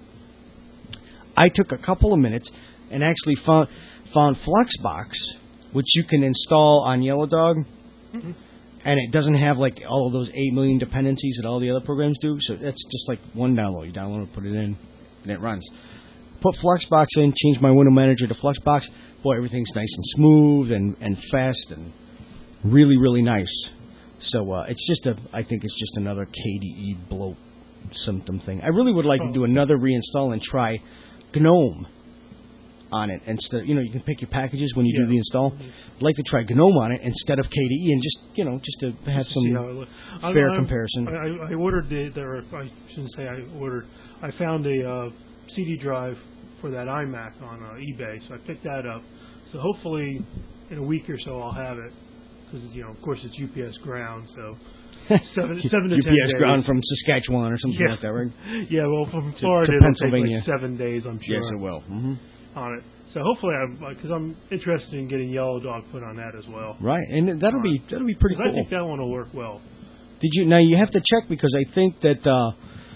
I took a couple of minutes and actually found found Fluxbox, which you can install on Yellow Dog, mm-hmm. and it doesn't have like all of those eight million dependencies that all the other programs do. So that's just like one download. You download it, put it in, and it runs. Put Fluxbox in, change my window manager to Fluxbox. Boy, everything's nice and smooth and, and fast and really, really nice. So uh, it's just a, I think it's just another K D E bloat symptom thing. I really would like oh. to do another reinstall and try GNOME on it instead. You know, you can pick your packages when you yeah. do the install. I'd like to try GNOME on it instead of K D E and just, you know, just to have just some to fair I, I, comparison. I, I ordered the, there. I shouldn't say I ordered. I found a uh, C D drive for that iMac on uh, eBay, so I picked that up. So hopefully in a week or so I'll have it, because, you know, of course it's U P S ground, so seven, seven to U P S ten days. ground from Saskatchewan or something yeah. like that, right? Yeah, well, from to, Florida to it'll Pennsylvania. take like seven days, I'm sure. Yes, it will. Mm-hmm. On it. So hopefully, I'm because I'm interested in getting Yellow Dog put on that as well. Right, and that'll be that'll be pretty cool. I think that one will work well. Did you now? You have to check, because I think that uh,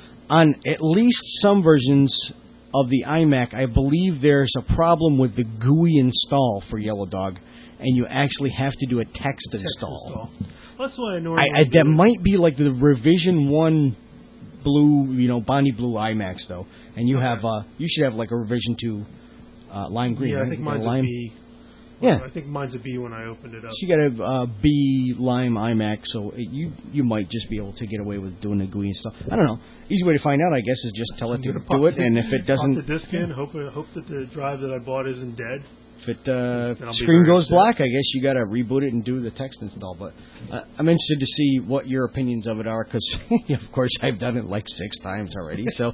on at least some versions of the iMac, I believe there's a problem with the G U I install for Yellow Dog, and you actually have to do a text, text install. install. Well, that's what I normally I, I, do. that might be like the revision one blue, you know, Bonnie Blue iMacs though, and you okay. have uh, you should have like a revision two uh, lime green. Yeah, right? I think You got mine's a lime. a B. Yeah, I think mine's a B when I opened it up. she got a uh, B lime iMac, so it, you you might just be able to get away with doing the G U I and stuff. I don't know. Easy way to find out, I guess, is just tell it to do it, and if it doesn't, pop the disc in. Hope hope that the drive that I bought isn't dead. if it uh, Then I'll be screen very goes upset. black, I guess you got to reboot it and do the text install. But uh, I'm interested to see what your opinions of it are, because of course I've done it like six times already. So,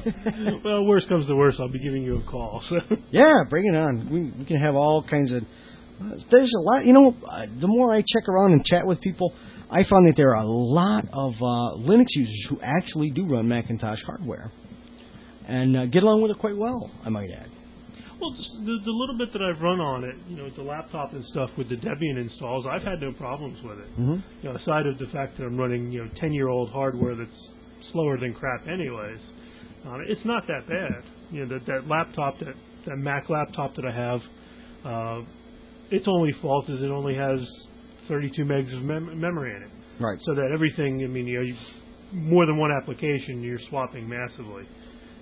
well, worst comes to worst, I'll be giving you a call. So. yeah, bring it on. We we can have all kinds of. There's a lot, you know, uh, the more I check around and chat with people, I found that there are a lot of uh, Linux users who actually do run Macintosh hardware and uh, get along with it quite well, I might add. Well, just the, the little bit that I've run on it, you know, with the laptop and stuff, with the Debian installs, I've had no problems with it. Mm-hmm. You know, aside of the fact that I'm running, you know, ten-year-old hardware that's slower than crap anyways, uh, it's not that bad. You know, that, that laptop, that, that Mac laptop that I have, uh, its only fault is it only has thirty-two megs of mem- memory in it. Right. So that everything, I mean, you know, you, more than one application, you're swapping massively.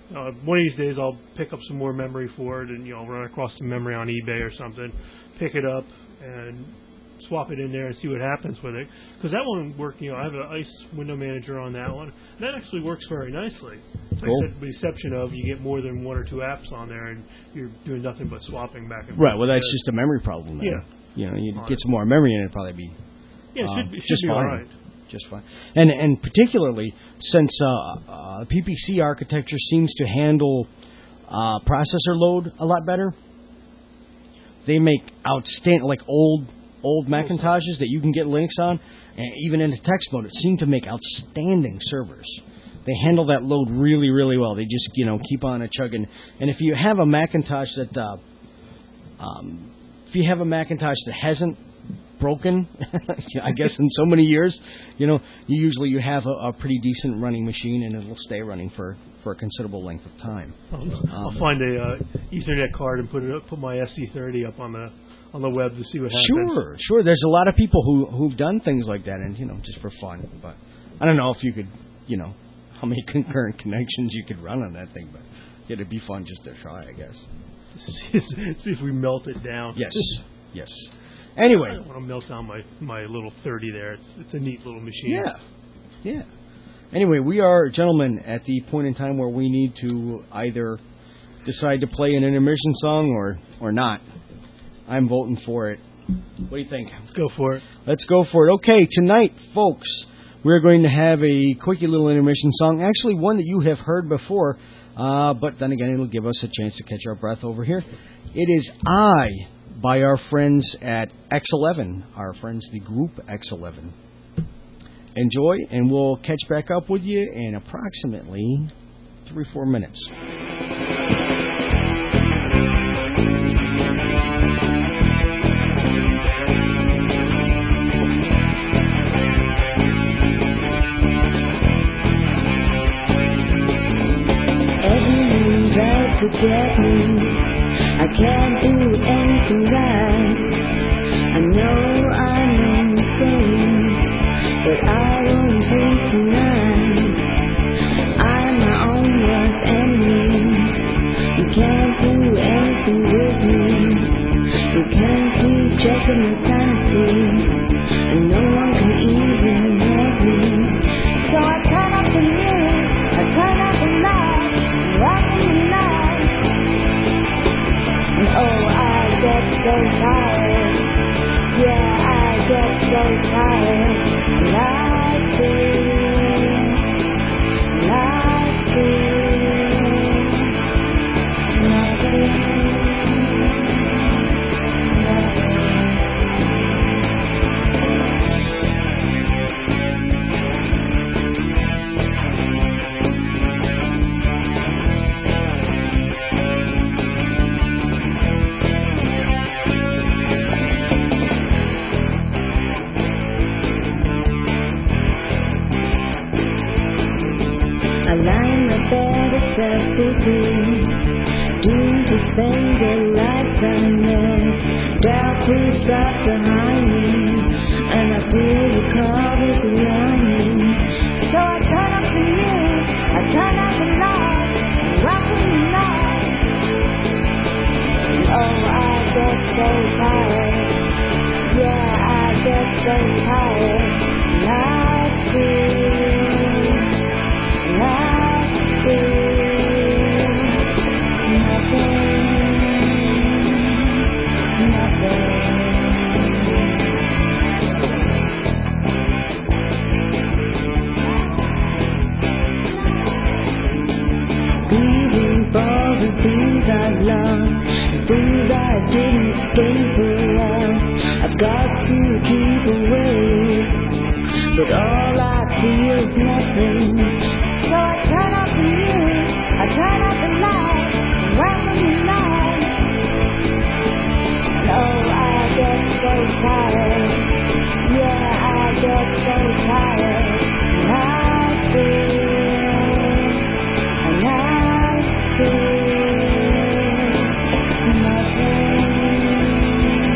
Uh, one of these days, I'll pick up some more memory for it, and you know, run across some memory on eBay or something, pick it up and swap it in there and see what happens with it. Because that one worked. You know, I have an ICE window manager on that one. That actually works very nicely. Like Cool. I said, with the exception of you get more than one or two apps on there, and you're doing nothing but swapping back and forth. Right. Well, that's just a memory problem. Then. Yeah. You know, you All get right. some more memory in it, it'd probably be. Yeah, it um, should, it should just be fine. all right. Just fine. And and particularly since uh, uh, P P C architecture seems to handle uh, processor load a lot better, they make outstanding, like old old Macintoshes that you can get Linux on, and even into text mode, it seemed to make outstanding servers. They handle that load really, really well. They just, you know, keep on a chugging. And if you have a Macintosh that, uh, um, if you have a Macintosh that hasn't broken, I guess in so many years, you know, you usually you have a, a pretty decent running machine, and it'll stay running for, for a considerable length of time. I'll, Um, I'll find a uh, Ethernet card and put it up, put my S C thirty up on the on the web to see what happens. Sure, sure. There's a lot of people who who've done things like that, and you know, just for fun. But I don't know if you could, you know, how many concurrent connections you could run on that thing. But it'd be fun just to try, I guess. See if we melt it down. Yes, yes. Anyway, I don't want to melt down my, my little thirty there. It's, it's a neat little machine. yeah, yeah. Anyway, we are, gentlemen, at the point in time where we need to either decide to play an intermission song or or not. I'm voting for it. What do you think? Let's go for it. Let's go for it. Okay, tonight, folks, we're going to have a quickie little intermission song. Actually, one that you have heard before, uh, but then again, it'll give us a chance to catch our breath over here. It is I by our friends at X eleven, our friends, the group X eleven. Enjoy, and we'll catch back up with you in approximately three, four minutes. Everyone's out to get me. I can't do anything right. I know I'm insane, but I won't be tonight. I'm my own worst enemy. You can't do anything with me. You can't keep checking my sanity, and no one can even help me. So I turn up the music, I turn up the light, rocking the night. And oh, I get so tired. Yeah, I get so tired. Like this, like this. Nothing, I lie in my bed of self-pity, doomed to spend a lifetime there. Doubt creeps up behind me, and I feel the covers around me. So I turn up the music, I turn up the light, rocking the night. And oh, I get so tired. Yeah, I get so tired. Like this. Like this, nothing, nothing. Grieving for the things I've lost, the things I didn't escape well. I've got to keep away, but all I feel is nothing. So I turn up the music, I turn up the light, rocking the night. And oh, I get so tired. Yeah, I get so tired. Like this, like this. Nothing,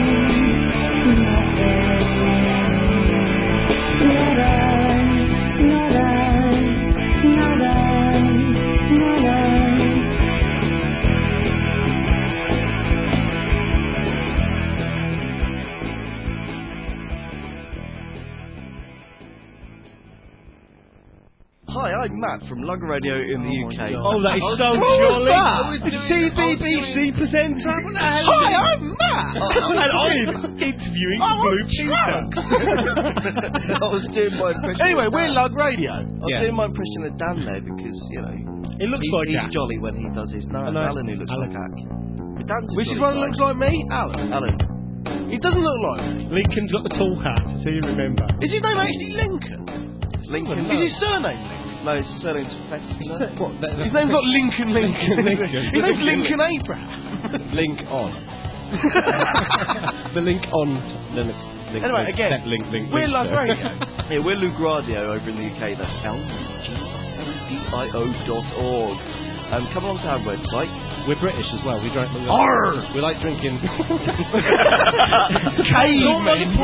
Hi, I'm Matt from Lug Radio in the U K. Oh, that is I was- so What was jolly. that? I was doing- C B B C presenter. What the hell? Hi, I'm Matt. And I'm interviewing Blue Cheetah. I was doing my impression. Anyway, of we're Dan. Lug Radio. I was Yeah. doing my impression of Dan there because, you know, It looks he, like he's that. jolly when he does his. No, I it's know. Alan who looks Alan. like Hack. But Dan's a Which is jolly one guy. looks like me? Alan. Alan. He doesn't look like me. Lincoln's got the tall hat, so you remember. Is his name actually Lincoln? It's Lincoln. Is his surname Lincoln? No, his surname's Fester. What, that, his name's not Lincoln Lincoln. Lincoln. His name's Lincoln Abraham. Link on. The link on Linux. Link, Anyway, link, again, that link, link, we're link, Lug so. Radio. Yeah, we're Lug Radio over in the U K. That's L U G R A D I O dot org. Um, come along to our website. We're British as well. We drink. Arr! We like drinking. Cavemen.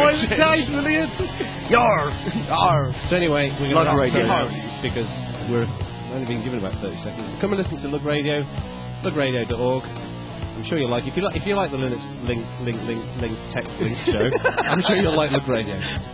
Yar! Yar! So anyway, we're Lug going to Radio. because we're only being given about thirty seconds. Come and listen to Lug Radio, lug radio dot org. I'm sure you'll like if you like if you like the Linux link link link link tech link show. I'm sure you'll like Lug Radio.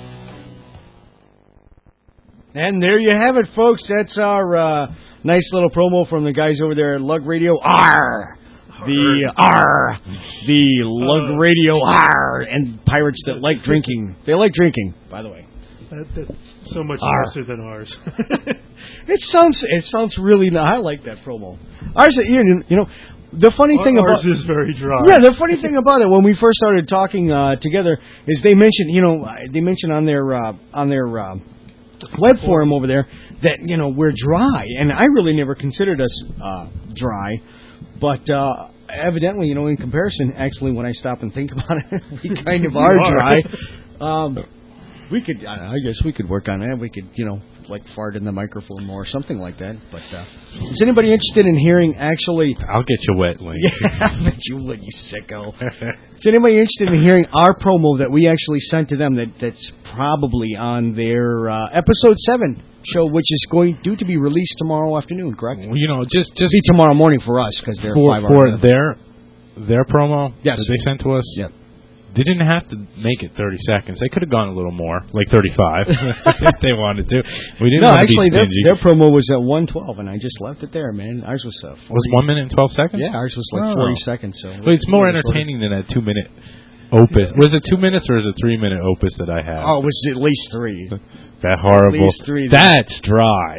And there you have it, folks. That's our uh, nice little promo from the guys over there at Lug Radio. R. The R. The Lug Radio R. And pirates that like drinking. They like drinking, by the way. That, that's so much R. nicer than ours. It sounds it sounds really nice. I like that promo. Ours, you you know, the funny thing ours about is very dry. Yeah, the funny thing about it when we first started talking uh, together is they mentioned, you know, they mentioned on their uh, on their uh, web forum over there that, you know, we're dry, and I really never considered us uh, dry, but uh, evidently, you know, in comparison, actually, when I stop and think about it, we kind of are dry. Um, we could, I, I guess, we could work on that. We could, you know, like fart in the microphone more or something like that. But uh, is anybody interested in hearing actually? I'll get you wet, Link. Yeah, I bet you would, you sicko. Is anybody interested in hearing our promo that we actually sent to them? That that's probably on their uh, episode seven show, which is going due to be released tomorrow afternoon. Correct? Well, you know, just just be tomorrow morning for us because they're for, five for hours. their their promo Yes. that they sent to us. Yep. They didn't have to make it thirty seconds. They could have gone a little more, like thirty-five, if they wanted to. We didn't No, want to actually, be their, stingy. their promo was at one twelve, and I just left it there, man. Ours was uh, forty. Was one minute and twelve seconds? Yeah, ours was like Oh. forty seconds. So Well, it's more we- we sort of- entertaining than that two-minute opus. Was it two minutes or is it three-minute opus that I had? Oh, it was at least three. That horrible. At least three. That's dry.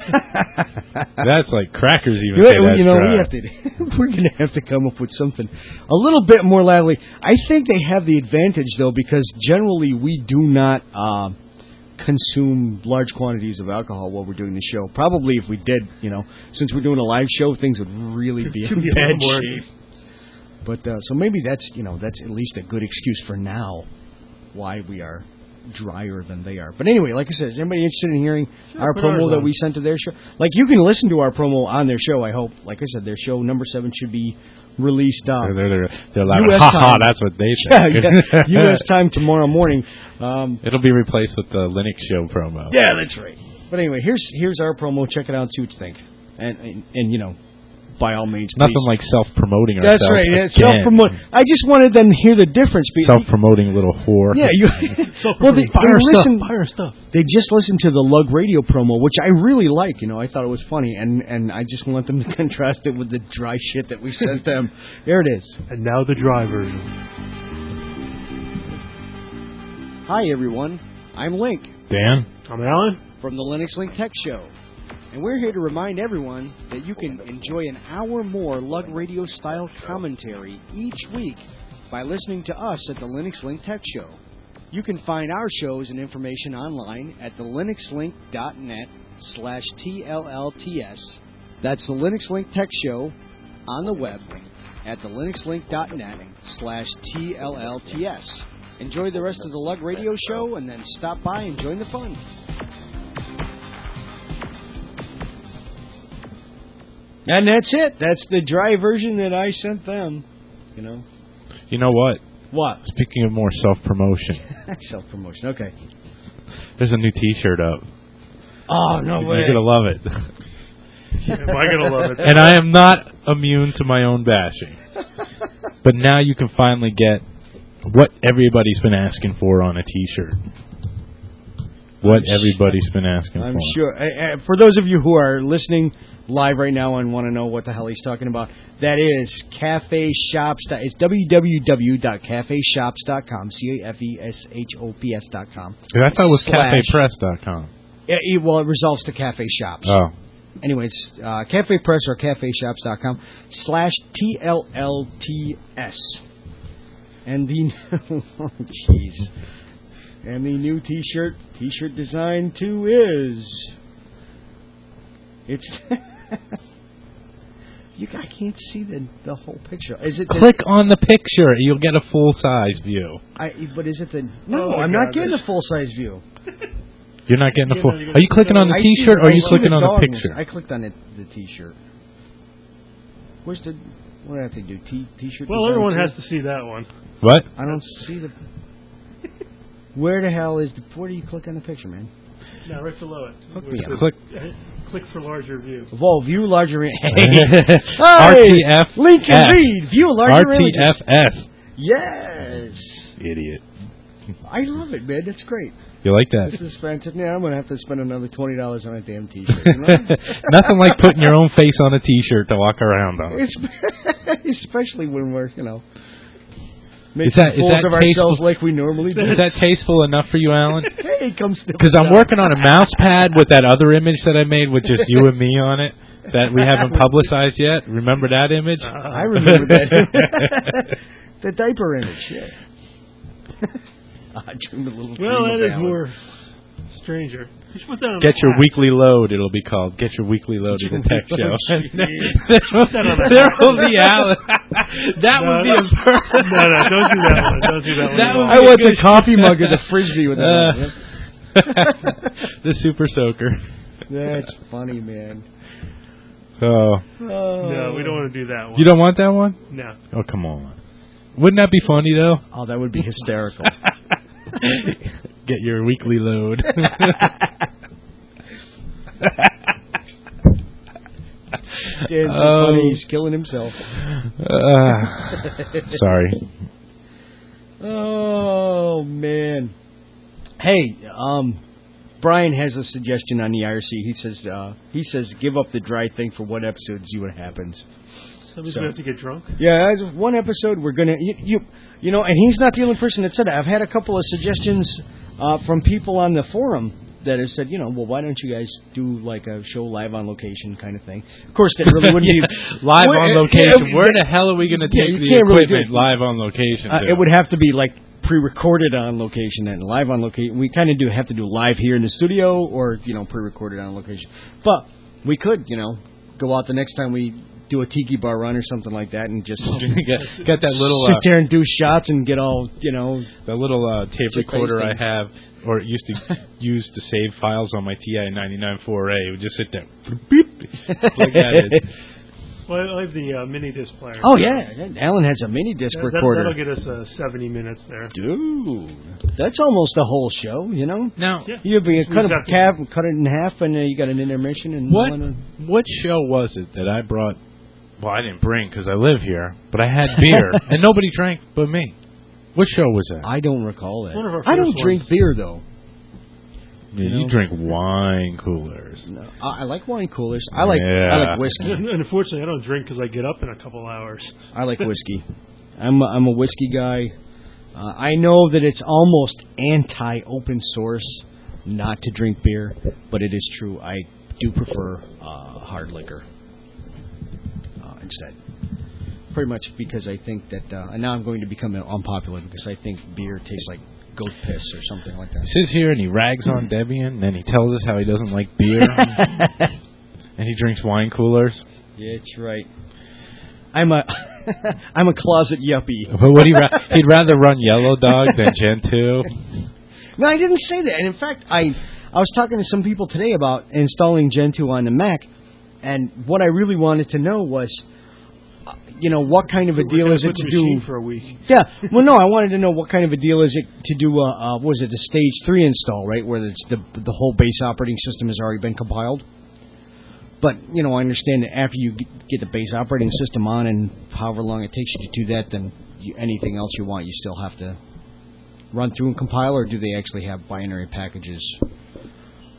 That's like crackers even You, say that's you know, dry. we have to. We're going to have to come up with something a little bit more lively. I think they have the advantage though, because generally we do not uh, consume large quantities of alcohol while we're doing the show. Probably if we did, you know, since we're doing a live show, things would really be Could in be a bad little more- shape. But uh, so maybe that's you know that's at least a good excuse for now why we are drier than they are. But anyway, like I said, is anybody interested in hearing Sure, our put promo ours that on. we sent to their show? Like, you can listen to our promo on their show, I hope. Like I said, their show number seven should be released. Uh, They're, they're, they're laughing. U S Ha ha, time. that's what they yeah, think. yeah, U S time tomorrow morning. Um, It'll be replaced with the Linux show promo. yeah, that's right. But anyway, here's here's our promo. Check it out, see what you think. And, and, and you know, by all means, Nothing please. like self-promoting That's ourselves. right. Yeah, again. self-promote. I just wanted them to hear the difference. be- Self-promoting little whore. Yeah, you. well, they, Fire they stuff, listen. fire stuff. They just listened to the Lug Radio promo, which I really like. You know, I thought it was funny, and and I just want them to contrast it with the dry shit that we sent them. There it is. And now the dry version. Hi everyone, I'm Link Dan? I'm Alan. from the Linux Link Tech Show, and we're here to remind everyone that you can enjoy an hour more Lug Radio style commentary each week by listening to us at the Linux Link Tech Show. You can find our shows and information online at the linuxlink dot net slash T L L T S. That's the Linux Link Tech Show on the web at the linuxlink dot net slash T L L T S. Enjoy the rest of the Lug Radio show and then stop by and join the fun. And that's it. That's the dry version that I sent them. You know. You know what? What? Speaking of more self-promotion, Self-promotion. Okay. there's a new T-shirt up. Oh, no way. You're going to love it. Am I gonna love it? And I am not immune to my own bashing. But now you can finally get what everybody's been asking for on a T-shirt. what I'm everybody's been asking I'm for. sure. Uh, uh, for those of you who are listening live right now and want to know what the hell he's talking about, that is Cafe Shops. It's w w w dot cafe shops dot com. C A F E S H O P S dot com. I thought it was Slash- cafe press dot com. Yeah, it, well, it resolves to Cafe Shops. Oh. Anyways, uh, Cafe Press or cafe shops dot com slash T L L T S. And the oh, jeez. And the new T-shirt T-shirt design too is it's you I can't see the the whole picture. Is it the, Click on the picture, you'll get a full size view. I but is it the no? Oh, I'm God, not getting this- a full size view. You're not getting a Yeah, full. no, you're Are you clicking on the I see T-shirt the- or are I you see clicking on the dogness. picture? I clicked on it, the T-shirt. Where's the what do I have to do? T T-shirt. Well, design everyone too? has to see that one. What? I don't see the. Where the hell is the? Where do you click on the picture, man? No, right below it. Hook Where me it up. says- Click. uh, Click for larger view. Whoa, view larger. In- R T F Lincoln F. Reed, view larger R T images. F S. Yes, Idiot. I love it, man. That's great. You like that? This is fantastic. Yeah, I'm gonna have to spend another twenty dollars on a damn T-shirt. You know? Nothing like putting your own face on a T-shirt to walk around on. It's, especially when we're, you know, Is making that- is fools that of ourselves tasteful? like we normally do. Is that tasteful enough for you, Alan? Hey, comes Because I'm working on a mouse pad with that other image that I made with just you and me on it that we haven't publicized yet. Remember that image? Uh, I remember that. The diaper image, yeah. I dreamed a little Well, dream that of is more stranger. You should put that on Get a your hat. weekly load, it'll be called. Get your weekly load Get of your the tech weekly show. load. Put that on a There hat. will be Alan. That No, would be no. a perfect. No, no, don't do that one. Don't do that one. That at would all. I be want a the good coffee mug or the frisbee with Uh, it. the super soaker. That's funny, man. Oh, Oh. No, we don't want to do that one. you don't want that one? No. Oh, come on. Wouldn't that be funny though? Oh, that would be hysterical. Get your weekly load. Dan's so Oh. funny, he's killing himself. Uh, sorry. Oh man. Hey, um, Brian has a suggestion on the I R C. He says uh, he says give up the dry thing for one episode and see what happens. Somebody's So- going to have to get drunk. Yeah, as one episode we're gonna you, you you know, and he's not the only person that said that. I've had a couple of suggestions uh, from people on the forum that have said, you know, well, why don't you guys do like a show live on location kind of thing? Of course, that really wouldn't Yeah, be live Well, on uh, location. yeah, Where the hell are we going to yeah, take you the can't really do equipment it. live on location? Uh, to? it would have to be like pre-recorded on location and live on location. We kind of do have to do live here in the studio, or you know, pre-recorded on location. But we could, you know, go out the next time we do a tiki bar run or something like that, and just get, get that little sit uh, there and do shots and get all, you know, that little uh, tape Chip recorder I pasting. have, or it used to use to save files on my T I ninety-nine four A. It would just sit there, beep, plug that in. Well, I have the uh, mini disc player. Oh yeah, Alan has a mini disc That, that, recorder. that'll get us uh, seventy minutes there. Dude, that's almost a whole show, you know. Now, Yeah. You'd be We cut, got a cap, cut it in half, and uh, you got an intermission. And what one, what show was it that I brought? Well, I didn't bring because I live here, but I had beer and nobody drank but me. What show was that? I don't recall that. One of our I don't first drink ones. beer though. Yeah, you you know? drink wine coolers. No, I, I like wine coolers. I like I Yeah. like whiskey. And unfortunately, I don't drink because I get up in a couple hours. I like whiskey. I'm a, I'm a whiskey guy. Uh, I know that it's almost anti-open source not to drink beer, but it is true. I do prefer uh, hard liquor uh, instead. Pretty much because I think that, uh, and now I'm going to become unpopular because I think beer tastes like goat piss or something like that. He sits here and he rags on Debian, and then he tells us how he doesn't like beer, and he drinks wine coolers. Yeah, that's right. I'm a I'm a closet yuppie. But would he ra- he'd rather run Yellow Dog than Gen two. No, I didn't say that. And in fact, I I was talking to some people today about installing Gen two on the Mac, and what I really wanted to know was, uh, you know, what kind of a We're deal gonna is it put the to machine do? for a week. Yeah, well, no, I wanted to know what kind of a deal is it to do. A, uh, what was it, the stage three install, right, where it's the the whole base operating system has already been compiled. But you know, I understand that after you get the base operating system on, and however long it takes you to do that, then you, anything else you want, you still have to run through and compile, or do they actually have binary packages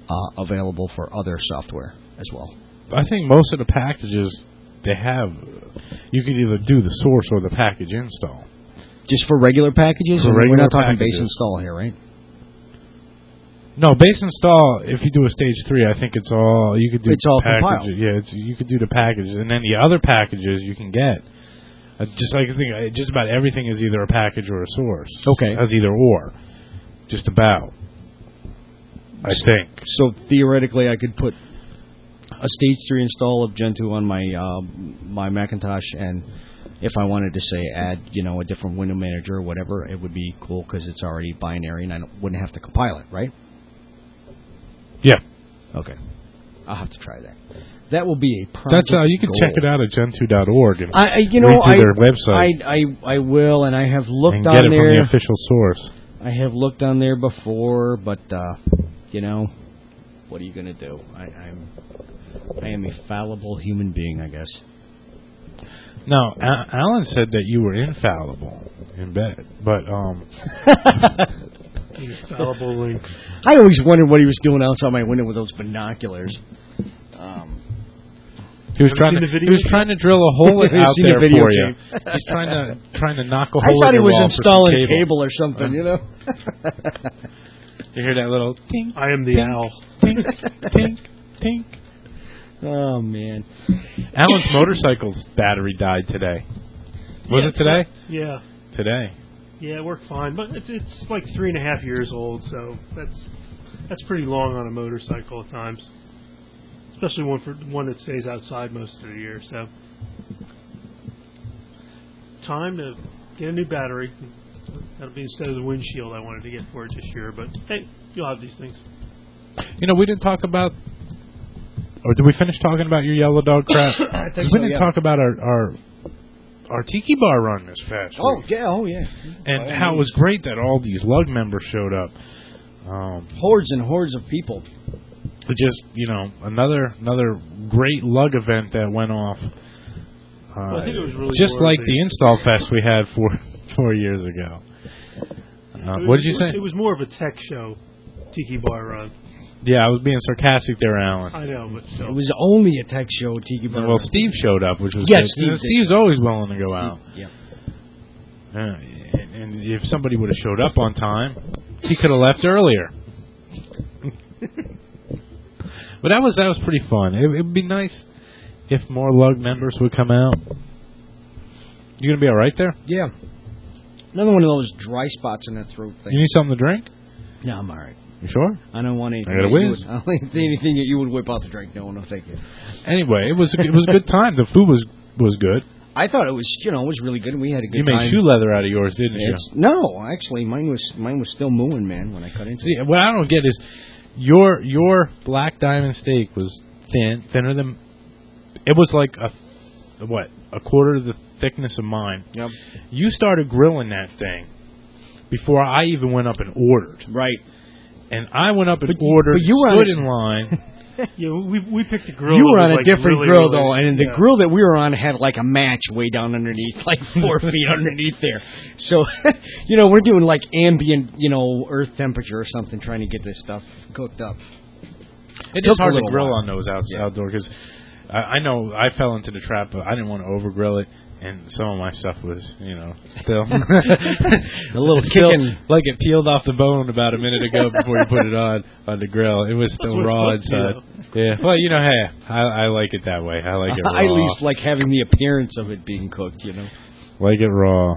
uh, available for other software as well. I think most of the packages they have, you could either do the source or the package install. Just for regular packages? For And regular we're not talking packages. base install here, right? No, base install. If you do a stage three, I think it's all you could do. It's all packages. compiled. Yeah, it's, you could do the packages, and then the other packages you can get. Uh, just like I think, uh, just about everything is either a package or a source. Okay. As either or, just about. I think. So theoretically, I could put a stage three install of Gentoo on my uh, my Macintosh, and if I wanted to say add, you know, a different window manager or whatever, it would be cool because it's already binary, and I don't, wouldn't have to compile it, right? Yeah. Okay. I'll have to try that. That will be a project. That's uh, you can goal. check it out at gentoo dot org and I, I you know, read through I, their website. I, I, I will, and I have looked and on get it there. from the official source. I have looked on there before, but uh, you know, what are you going to do? I, I'm, I am a fallible human being, I guess. No, A- Alan said that you were infallible in bed, but um. Infallible Link. I always wondered what he was doing outside my window with those binoculars. Um, He was Ever trying seen to the he was videotape? trying to drill a hole Have you out seen the there for you. videotape? He's trying to trying to knock a I hole thought in he your was wall for some installing cable. cable or something, you know. You hear that little tink? I am the tink, owl. Tink, tink, tink. Oh man. Alan's motorcycle's battery died today. Was Yeah, it today? Yeah. Today. Yeah, it worked fine, but it's it's like three and a half years old, so that's that's pretty long on a motorcycle at times, especially one for one that stays outside most of the year. So, time to get a new battery. That'll be instead of the windshield I wanted to get for it this year. But hey, you'll have these things. You know, we didn't talk about, or did we finish talking about your yellow dog crap? I think we so, didn't yeah. talk about our our our tiki bar run this past Oh week. yeah, oh yeah. And By all how it means. was great that all these lug members showed up. Um, Hordes and hordes of people. But just, you know, another another great lug event that went off. Uh, Well, I think it was really just more like of the a- install fest we had four four years ago. Uh, It was- what did you say? It was more of a tech show, Tiki Bar Run. Yeah, I was being sarcastic there, Alan. I know, but still. It was only a tech show, Tiki Bar. Well, Steve showed up, which was Yes, good. Steve Uh, did. Steve's always willing to go out. Yeah. Uh, and, and if somebody would have showed up on time, he could have left earlier. But that was that was pretty fun. It would be nice if more lug members would come out. You gonna be all right there? Yeah. Another one of those dry spots in that throat thing. You need something to drink? No, I'm all right. You sure? I don't want anything. I got a that you whiz. would- I don't want anything that you would whip out to drink. No, no, thank you. Anyway, it was it was a good time. The food was was good. I thought it was, you know, it was really good. We had a good You made time. shoe leather out of yours, didn't you? It's, no, actually, mine was mine was still mooing, man, when I cut into See, it. what I don't get is your your black diamond steak was thin, thinner than. It was like a what a quarter of the thickness of mine. Yep. You started grilling that thing before I even went up and ordered. Right. And I went up and But you- ordered, but you were on stood a- in line. Yeah, we we picked a grill. You that were on was, a like, different really, grill, really- though, and the yeah. grill that we were on had like a match way down underneath, like four feet underneath there. So, you know, we're doing like ambient, you know, earth temperature or something, trying to get this stuff cooked up. It Took is a hard to little grill while. on those outs Yeah. outdoor because I, I know I fell into the trap, but I didn't want to over grill it, and some of my stuff was, you know, still A little still, kicking. like it peeled off the bone about a minute ago before you put it on on the grill. It was still what it's raw supposed to be, inside. Yeah, well, you know, hey, I, I like it that way. I like it raw. I at least like having the appearance of it being cooked, you know. like it raw.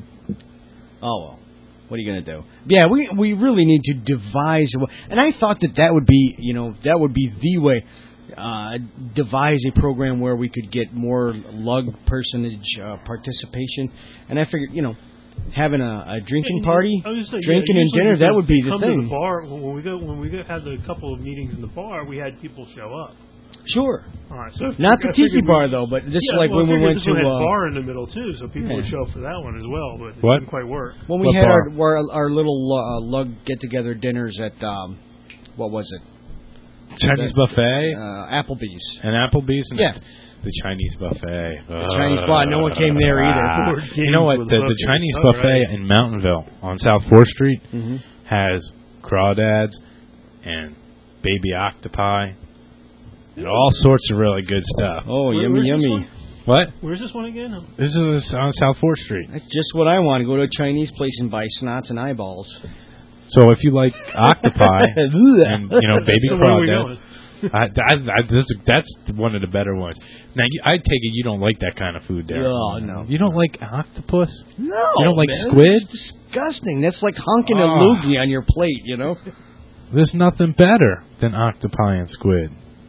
Oh well, what are you gonna do? Yeah, we we really need to devise, a wa- and I thought that that would be, you know, that would be the way. Uh, devise a program where we could get more lug personage uh, participation, and I figured, you know, having a, a drinking Yeah, party, I was just saying, drinking yeah, and usually dinner, that because would be they the come To thing. the bar when we go when we go, had a couple of meetings in the bar, we had people show up. Sure. All right, so Not I the tiki figured we- bar though, but this yeah, is like well, when I we figured went this to one had uh, bar in the middle too, so people yeah. would show up for that one as well, but it What? didn't quite work. when we What had bar? our, our our little uh, lug get together dinners at um, what was it? Chinese The- buffet Uh, Applebee's. and Applebee's. And Yeah. The Chinese buffet. The Chinese bar. No one came there either. Ah. Board You know games what? with The, buffets. the Chinese All buffet right. in Mountainville on South fourth Street Mm-hmm. has crawdads and baby octopi, and all sorts of really good stuff. Oh, Where- yummy, where's this yummy. one? What? Where's this one again? This is on South fourth Street. That's just what I want, to go to a Chinese place and buy snots and eyeballs. So if you like octopi and, you know, baby So where are we crawdads, I, I, I, this, that's one of the better ones. Now, you, I take it you don't like that kind of food, Derek. Oh, no. You don't like octopus? No, You don't like man, squid? It's disgusting. That's like honking a Oh. loogie on your plate, you know? There's nothing better than octopi and squid.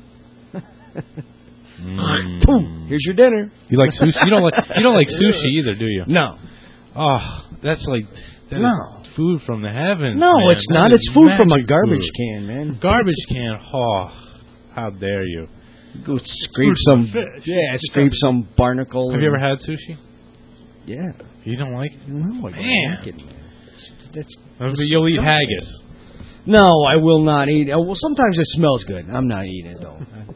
Mm. Boom. Here's your dinner. You like sushi? You don't like you don't like sushi either, do you? No. Oh, that's like that is No. food from the heavens. No, man. it's That not. is It's food from a magic garbage food. can, man. Garbage can. Oh, how dare you? Go scrape food some for fish. Yeah, scrape some barnacle. Have you and- ever had sushi? Yeah. You don't like it? No, I don't Man. like it, man. That's, But you'll eat disgusting. haggis. No, I will not eat. Oh, well, sometimes it smells good. I'm not eating it though.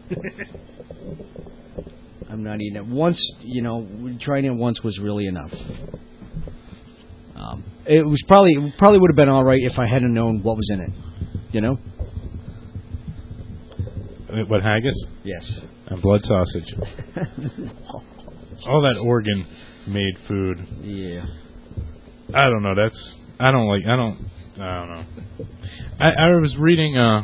I'm not eating it. Once, you know, trying it once was really enough. Um, it was probably it probably would have been all right if I hadn't known what was in it. You know? Uh, What, haggis? Yes. And blood sausage. All that organ-made food. Yeah. I don't know. That's I don't like. I don't. I don't know. I, I was reading. Uh,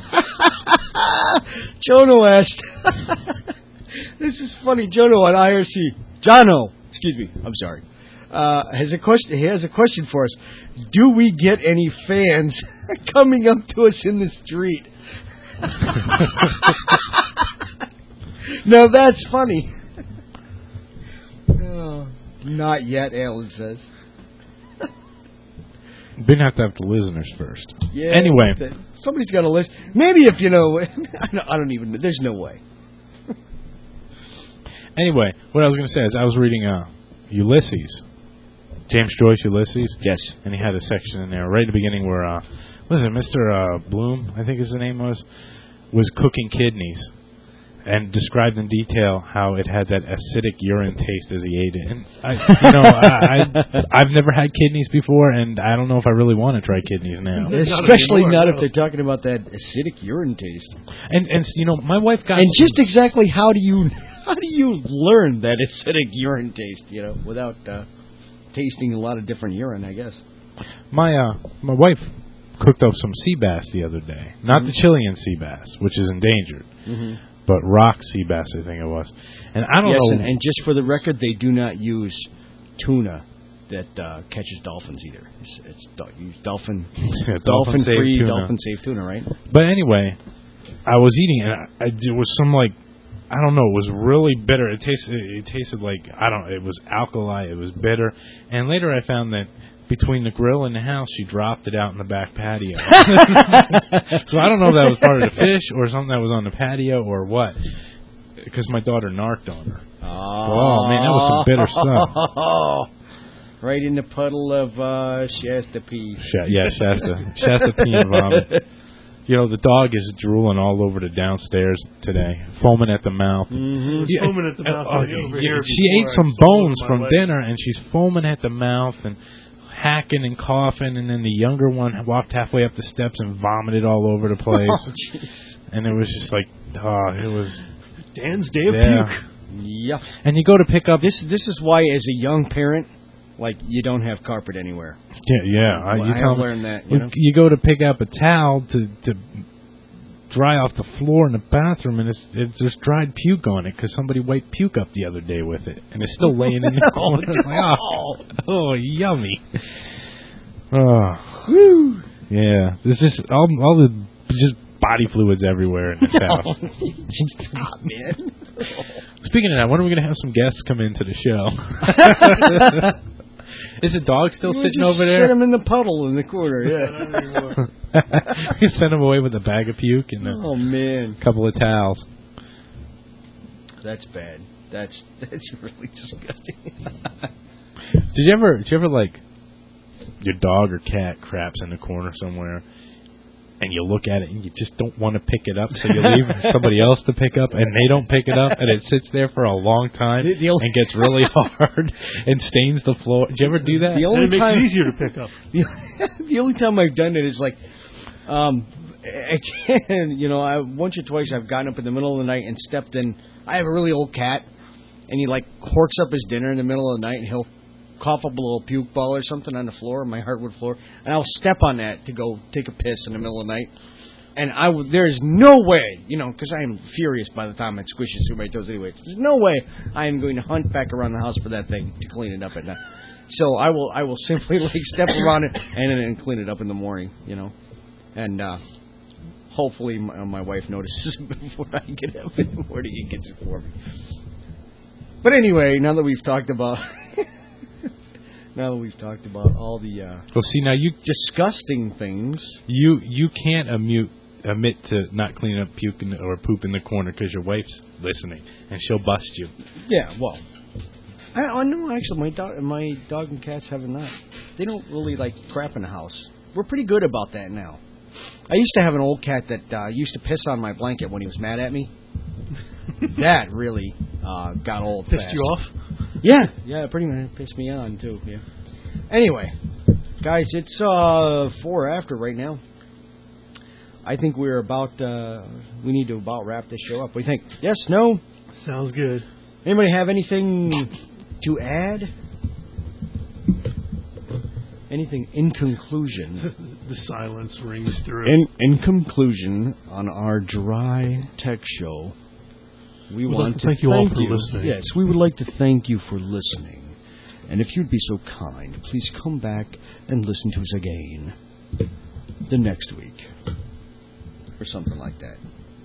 Jono asked. This is funny. Jono on I R C. Jono, excuse me. I'm sorry. Uh, has a question. He has a question for us. Do we get any fans coming up to us in the street? Now that's funny. Oh, not yet, Alan says. We'd have to have the listeners first. Yeah. Anyway. th- Somebody's got a list. Maybe if you know. I don't, I don't even. There's no way. Anyway, what I was going to say is I was reading uh, Ulysses, James Joyce Ulysses. Yes. And he had a section in there right at the beginning where, uh, what is it, Mister Uh, Bloom, I think his name was, was cooking kidneys and described in detail how it had that acidic urine taste as he ate it. And I, you know, I, I, I've never had kidneys before, and I don't know if I really want to try kidneys now. Not Especially anymore, not no. if they're talking about that acidic urine taste. And and you know, my wife got And some- just exactly how do you how do you learn that acidic urine taste? You know, without uh, tasting a lot of different urine, I guess. My uh, my wife cooked up some sea bass the other day. Not the Chilean sea bass, which is endangered, Mm-hmm. but rock sea bass, I think it was. And I don't Yes, know. and, and just for the record, they do not use tuna that uh, catches dolphins either. It's, it's do- use dolphin Yeah, dolphin dolphin-safe free, tuna. dolphin safe tuna, right? But anyway, I was eating and I, I, there was some like I don't know. It was really bitter. It tasted. It tasted like I don't. It was alkali. It was bitter. And later, I found that between the grill and the house, she dropped it out in the back patio. So I don't know if that was part of the fish or something that was on the patio or what. Because my daughter narked on her. Oh, man, that was some bitter stuff. Right in the puddle of uh, Shasta pea. Sh- yeah, Shasta, Shasta pea and vomit. You know, the dog is drooling all over the downstairs today, foaming at the mouth. Mm-hmm. It's foaming at the mouth Oh, right over yeah, here she before ate I some stole bones my from leg. dinner, and she's foaming at the mouth and hacking and coughing. And then the younger one walked halfway up the steps and vomited all over the place. Oh, jeez. And it was just like, oh, it was. Dan's day of Yeah. puke. Yep. And you go to pick up. This this is why, as a young parent, like you don't have carpet anywhere. Yeah, yeah. I, Well, you I tell have me- learned that. You You, know? you go to pick up a towel to to dry off the floor in the bathroom, and it's, it's there's dried puke on it because somebody wiped puke up the other day with it, and it's still laying in the corner. It's like, oh, oh, yummy. Oh, Woo. yeah. There's just all all the just body fluids everywhere in this house. Stop, man. Speaking of that, when are we going to have some guests come into the show? Is the dog still We'll sitting just over Set there? him in the puddle in the corner. Yeah. You send him away with a bag of puke and a Oh man, couple of towels. that's bad. That's that's really disgusting. Did you ever, did you ever like your dog or cat craps in the corner somewhere, and you look at it and you just don't want to pick it up, so you leave it for somebody else to pick up, and they don't pick it up, and it sits there for a long time The- the only- and gets really hard and stains the floor. Did you ever do that? The And only it makes time it easier to pick up. the, the only time I've done it is like, um, again, you know, I, once or twice I've gotten up in the middle of the night and stepped in. I have a really old cat, and he like corks up his dinner in the middle of the night, and he'll cough up a little puke ball or something on the floor, my hardwood floor, and I'll step on that to go take a piss in the middle of the night. And I w- there's no way, you know, because I am furious by the time it squishes through my toes anyway. There's no way I am going to hunt back around the house for that thing to clean it up at night. So I will I will simply like step around it and then clean it up in the morning, you know. And uh, hopefully my, my wife notices before I get up in the morning and gets it for me. But anyway, now that we've talked about now that we've talked about all the uh, well, see now you disgusting things, you you can't admit admit to not cleaning up puke in, or poop in the corner because your wife's listening and she'll bust you. Yeah, well. I, I know, actually, my dog, my dog and cats have not. They don't really like crap in the house. We're pretty good about that now. I used to have an old cat that uh, used to piss on my blanket when he was mad at me. That really uh, got old Pissed fast. you off? Yeah, yeah, pretty much pissed me on too. Yeah. Anyway, guys, it's uh, four after right now. I think we're about. Uh, we need to about wrap this show up. What do you think? Yes, no. Sounds good. Anybody have anything to add? Anything in conclusion? The silence rings through. In in conclusion, on our dry tech show, we We'd want like to to thank you all for listening. Yes, we would like to thank you for listening. And if you'd be so kind, please come back and listen to us again the next week. Or something like that.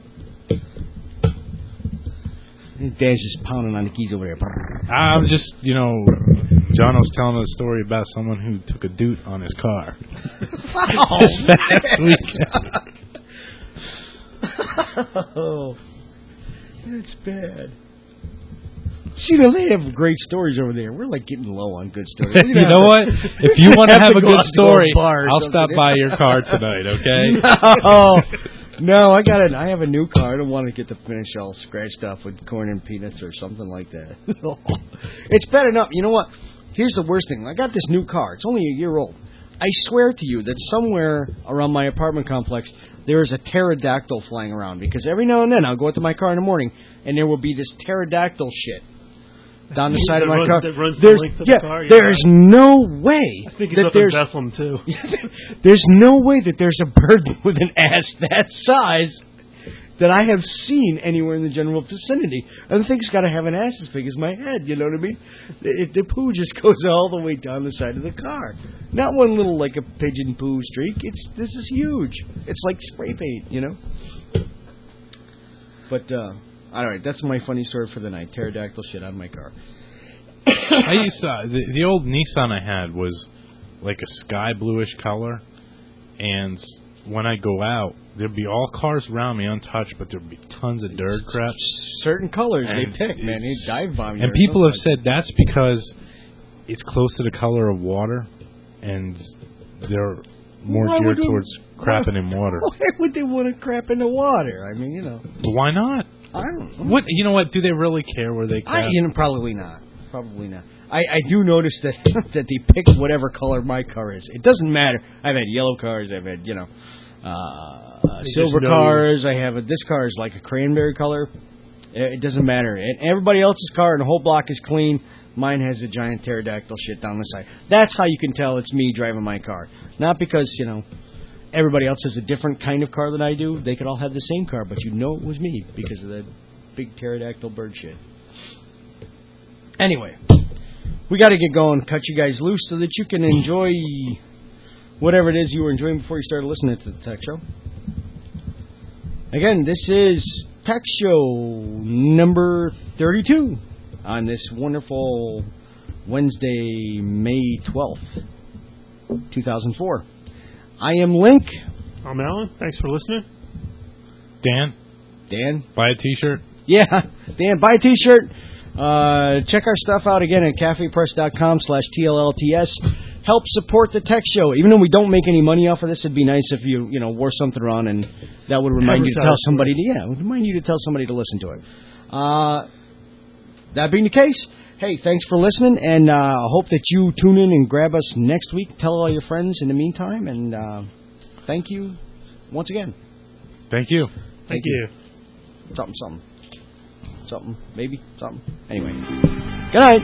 Dan's just pounding on the keys over there. I'm just, you know, John was telling us a story about someone who took a doot on his car. Oh, this past weekend. Oh, that's bad. See, you know, they have great stories over there. We're like getting low on good stories. You know what? If you want to have a good story, I'll something. stop by your car tonight, okay? No. No, I got it. I have a new car. I don't want to get the finish all scratched off with corn and peanuts or something like that. It's bad enough. You know what? Here's the worst thing. I got this new car. It's only a year old. I swear to you that somewhere around my apartment complex there is a pterodactyl flying around because every now and then I'll go out to my car in the morning and there will be this pterodactyl shit down the side of my runs, car. That runs there's, the length of yeah, the car. Yeah. There's no way I think it's that up there's in Bethlehem too. There's no way that there's a bird with an ass that size that I have seen anywhere in the general vicinity. And the thing's got to have an ass as big as my head. You know what I mean? It, the poo just goes all the way down the side of the car. Not one little like a pigeon poo streak. It's this is huge. It's like spray paint. You know. But. uh All right, that's my funny story for the night. Pterodactyl shit on my car. I used to, the, the old Nissan I had was like a sky bluish color, and when I go out, there'd be all cars around me untouched, but there'd be tons of dirt crap. Certain colors and they pick, man. They dive bomb you. And people have said that's because it's close to the color of water, and they're more Why geared would they- towards crapping in water. Why would they want to crap in the water? I mean, you know. But why not? I don't know. What you know? What do they really care where they crap? I, you know, probably not. Probably not. I, I do notice that that they pick whatever color my car is. It doesn't matter. I've had yellow cars. I've had you know uh, silver know cars. I have a, this car is like a cranberry color. It doesn't matter. And everybody else's car and the whole block is clean. Mine has a giant pterodactyl shit down the side. That's how you can tell it's me driving my car. Not because you know. Everybody else has a different kind of car than I do. They could all have the same car, but you know it was me because of the big pterodactyl bird shit. Anyway, we got to get going, cut you guys loose so that you can enjoy whatever it is you were enjoying before you started listening to the Tech Show. Again, this is Tech Show number thirty-two on this wonderful Wednesday, May twelfth, two thousand four. I am Link. I'm Alan. Thanks for listening. Dan? Dan? Buy a t-shirt? Yeah. Dan, buy a t-shirt. Uh, check our stuff out again at cafepress.com slash TLLTS. Help support the Tech Show. Even though we don't make any money off of this, it'd be nice if you, you know, wore something around and that would remind you to tell somebody to, yeah, it would remind you to tell somebody to listen to it. Uh, that being the case, hey, thanks for listening, and uh, I hope that you tune in and grab us next week. Tell all your friends in the meantime, and uh, thank you once again. Thank you. Thank, Thank you. you. Something, something. Something, maybe, something. Anyway. Good night.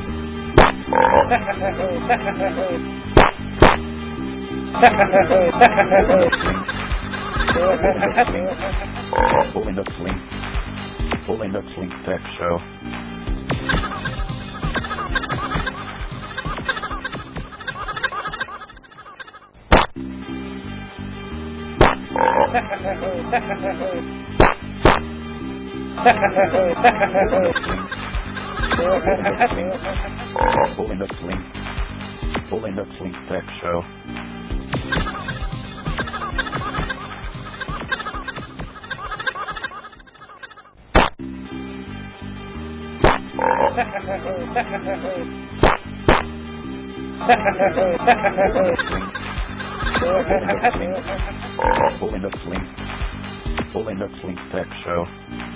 Full Enough Link. Full Enough Link Tech Show. Full Enough Link. Full Enough Link Tech Show. Full Enough Link. Full Enough Link Tech Show.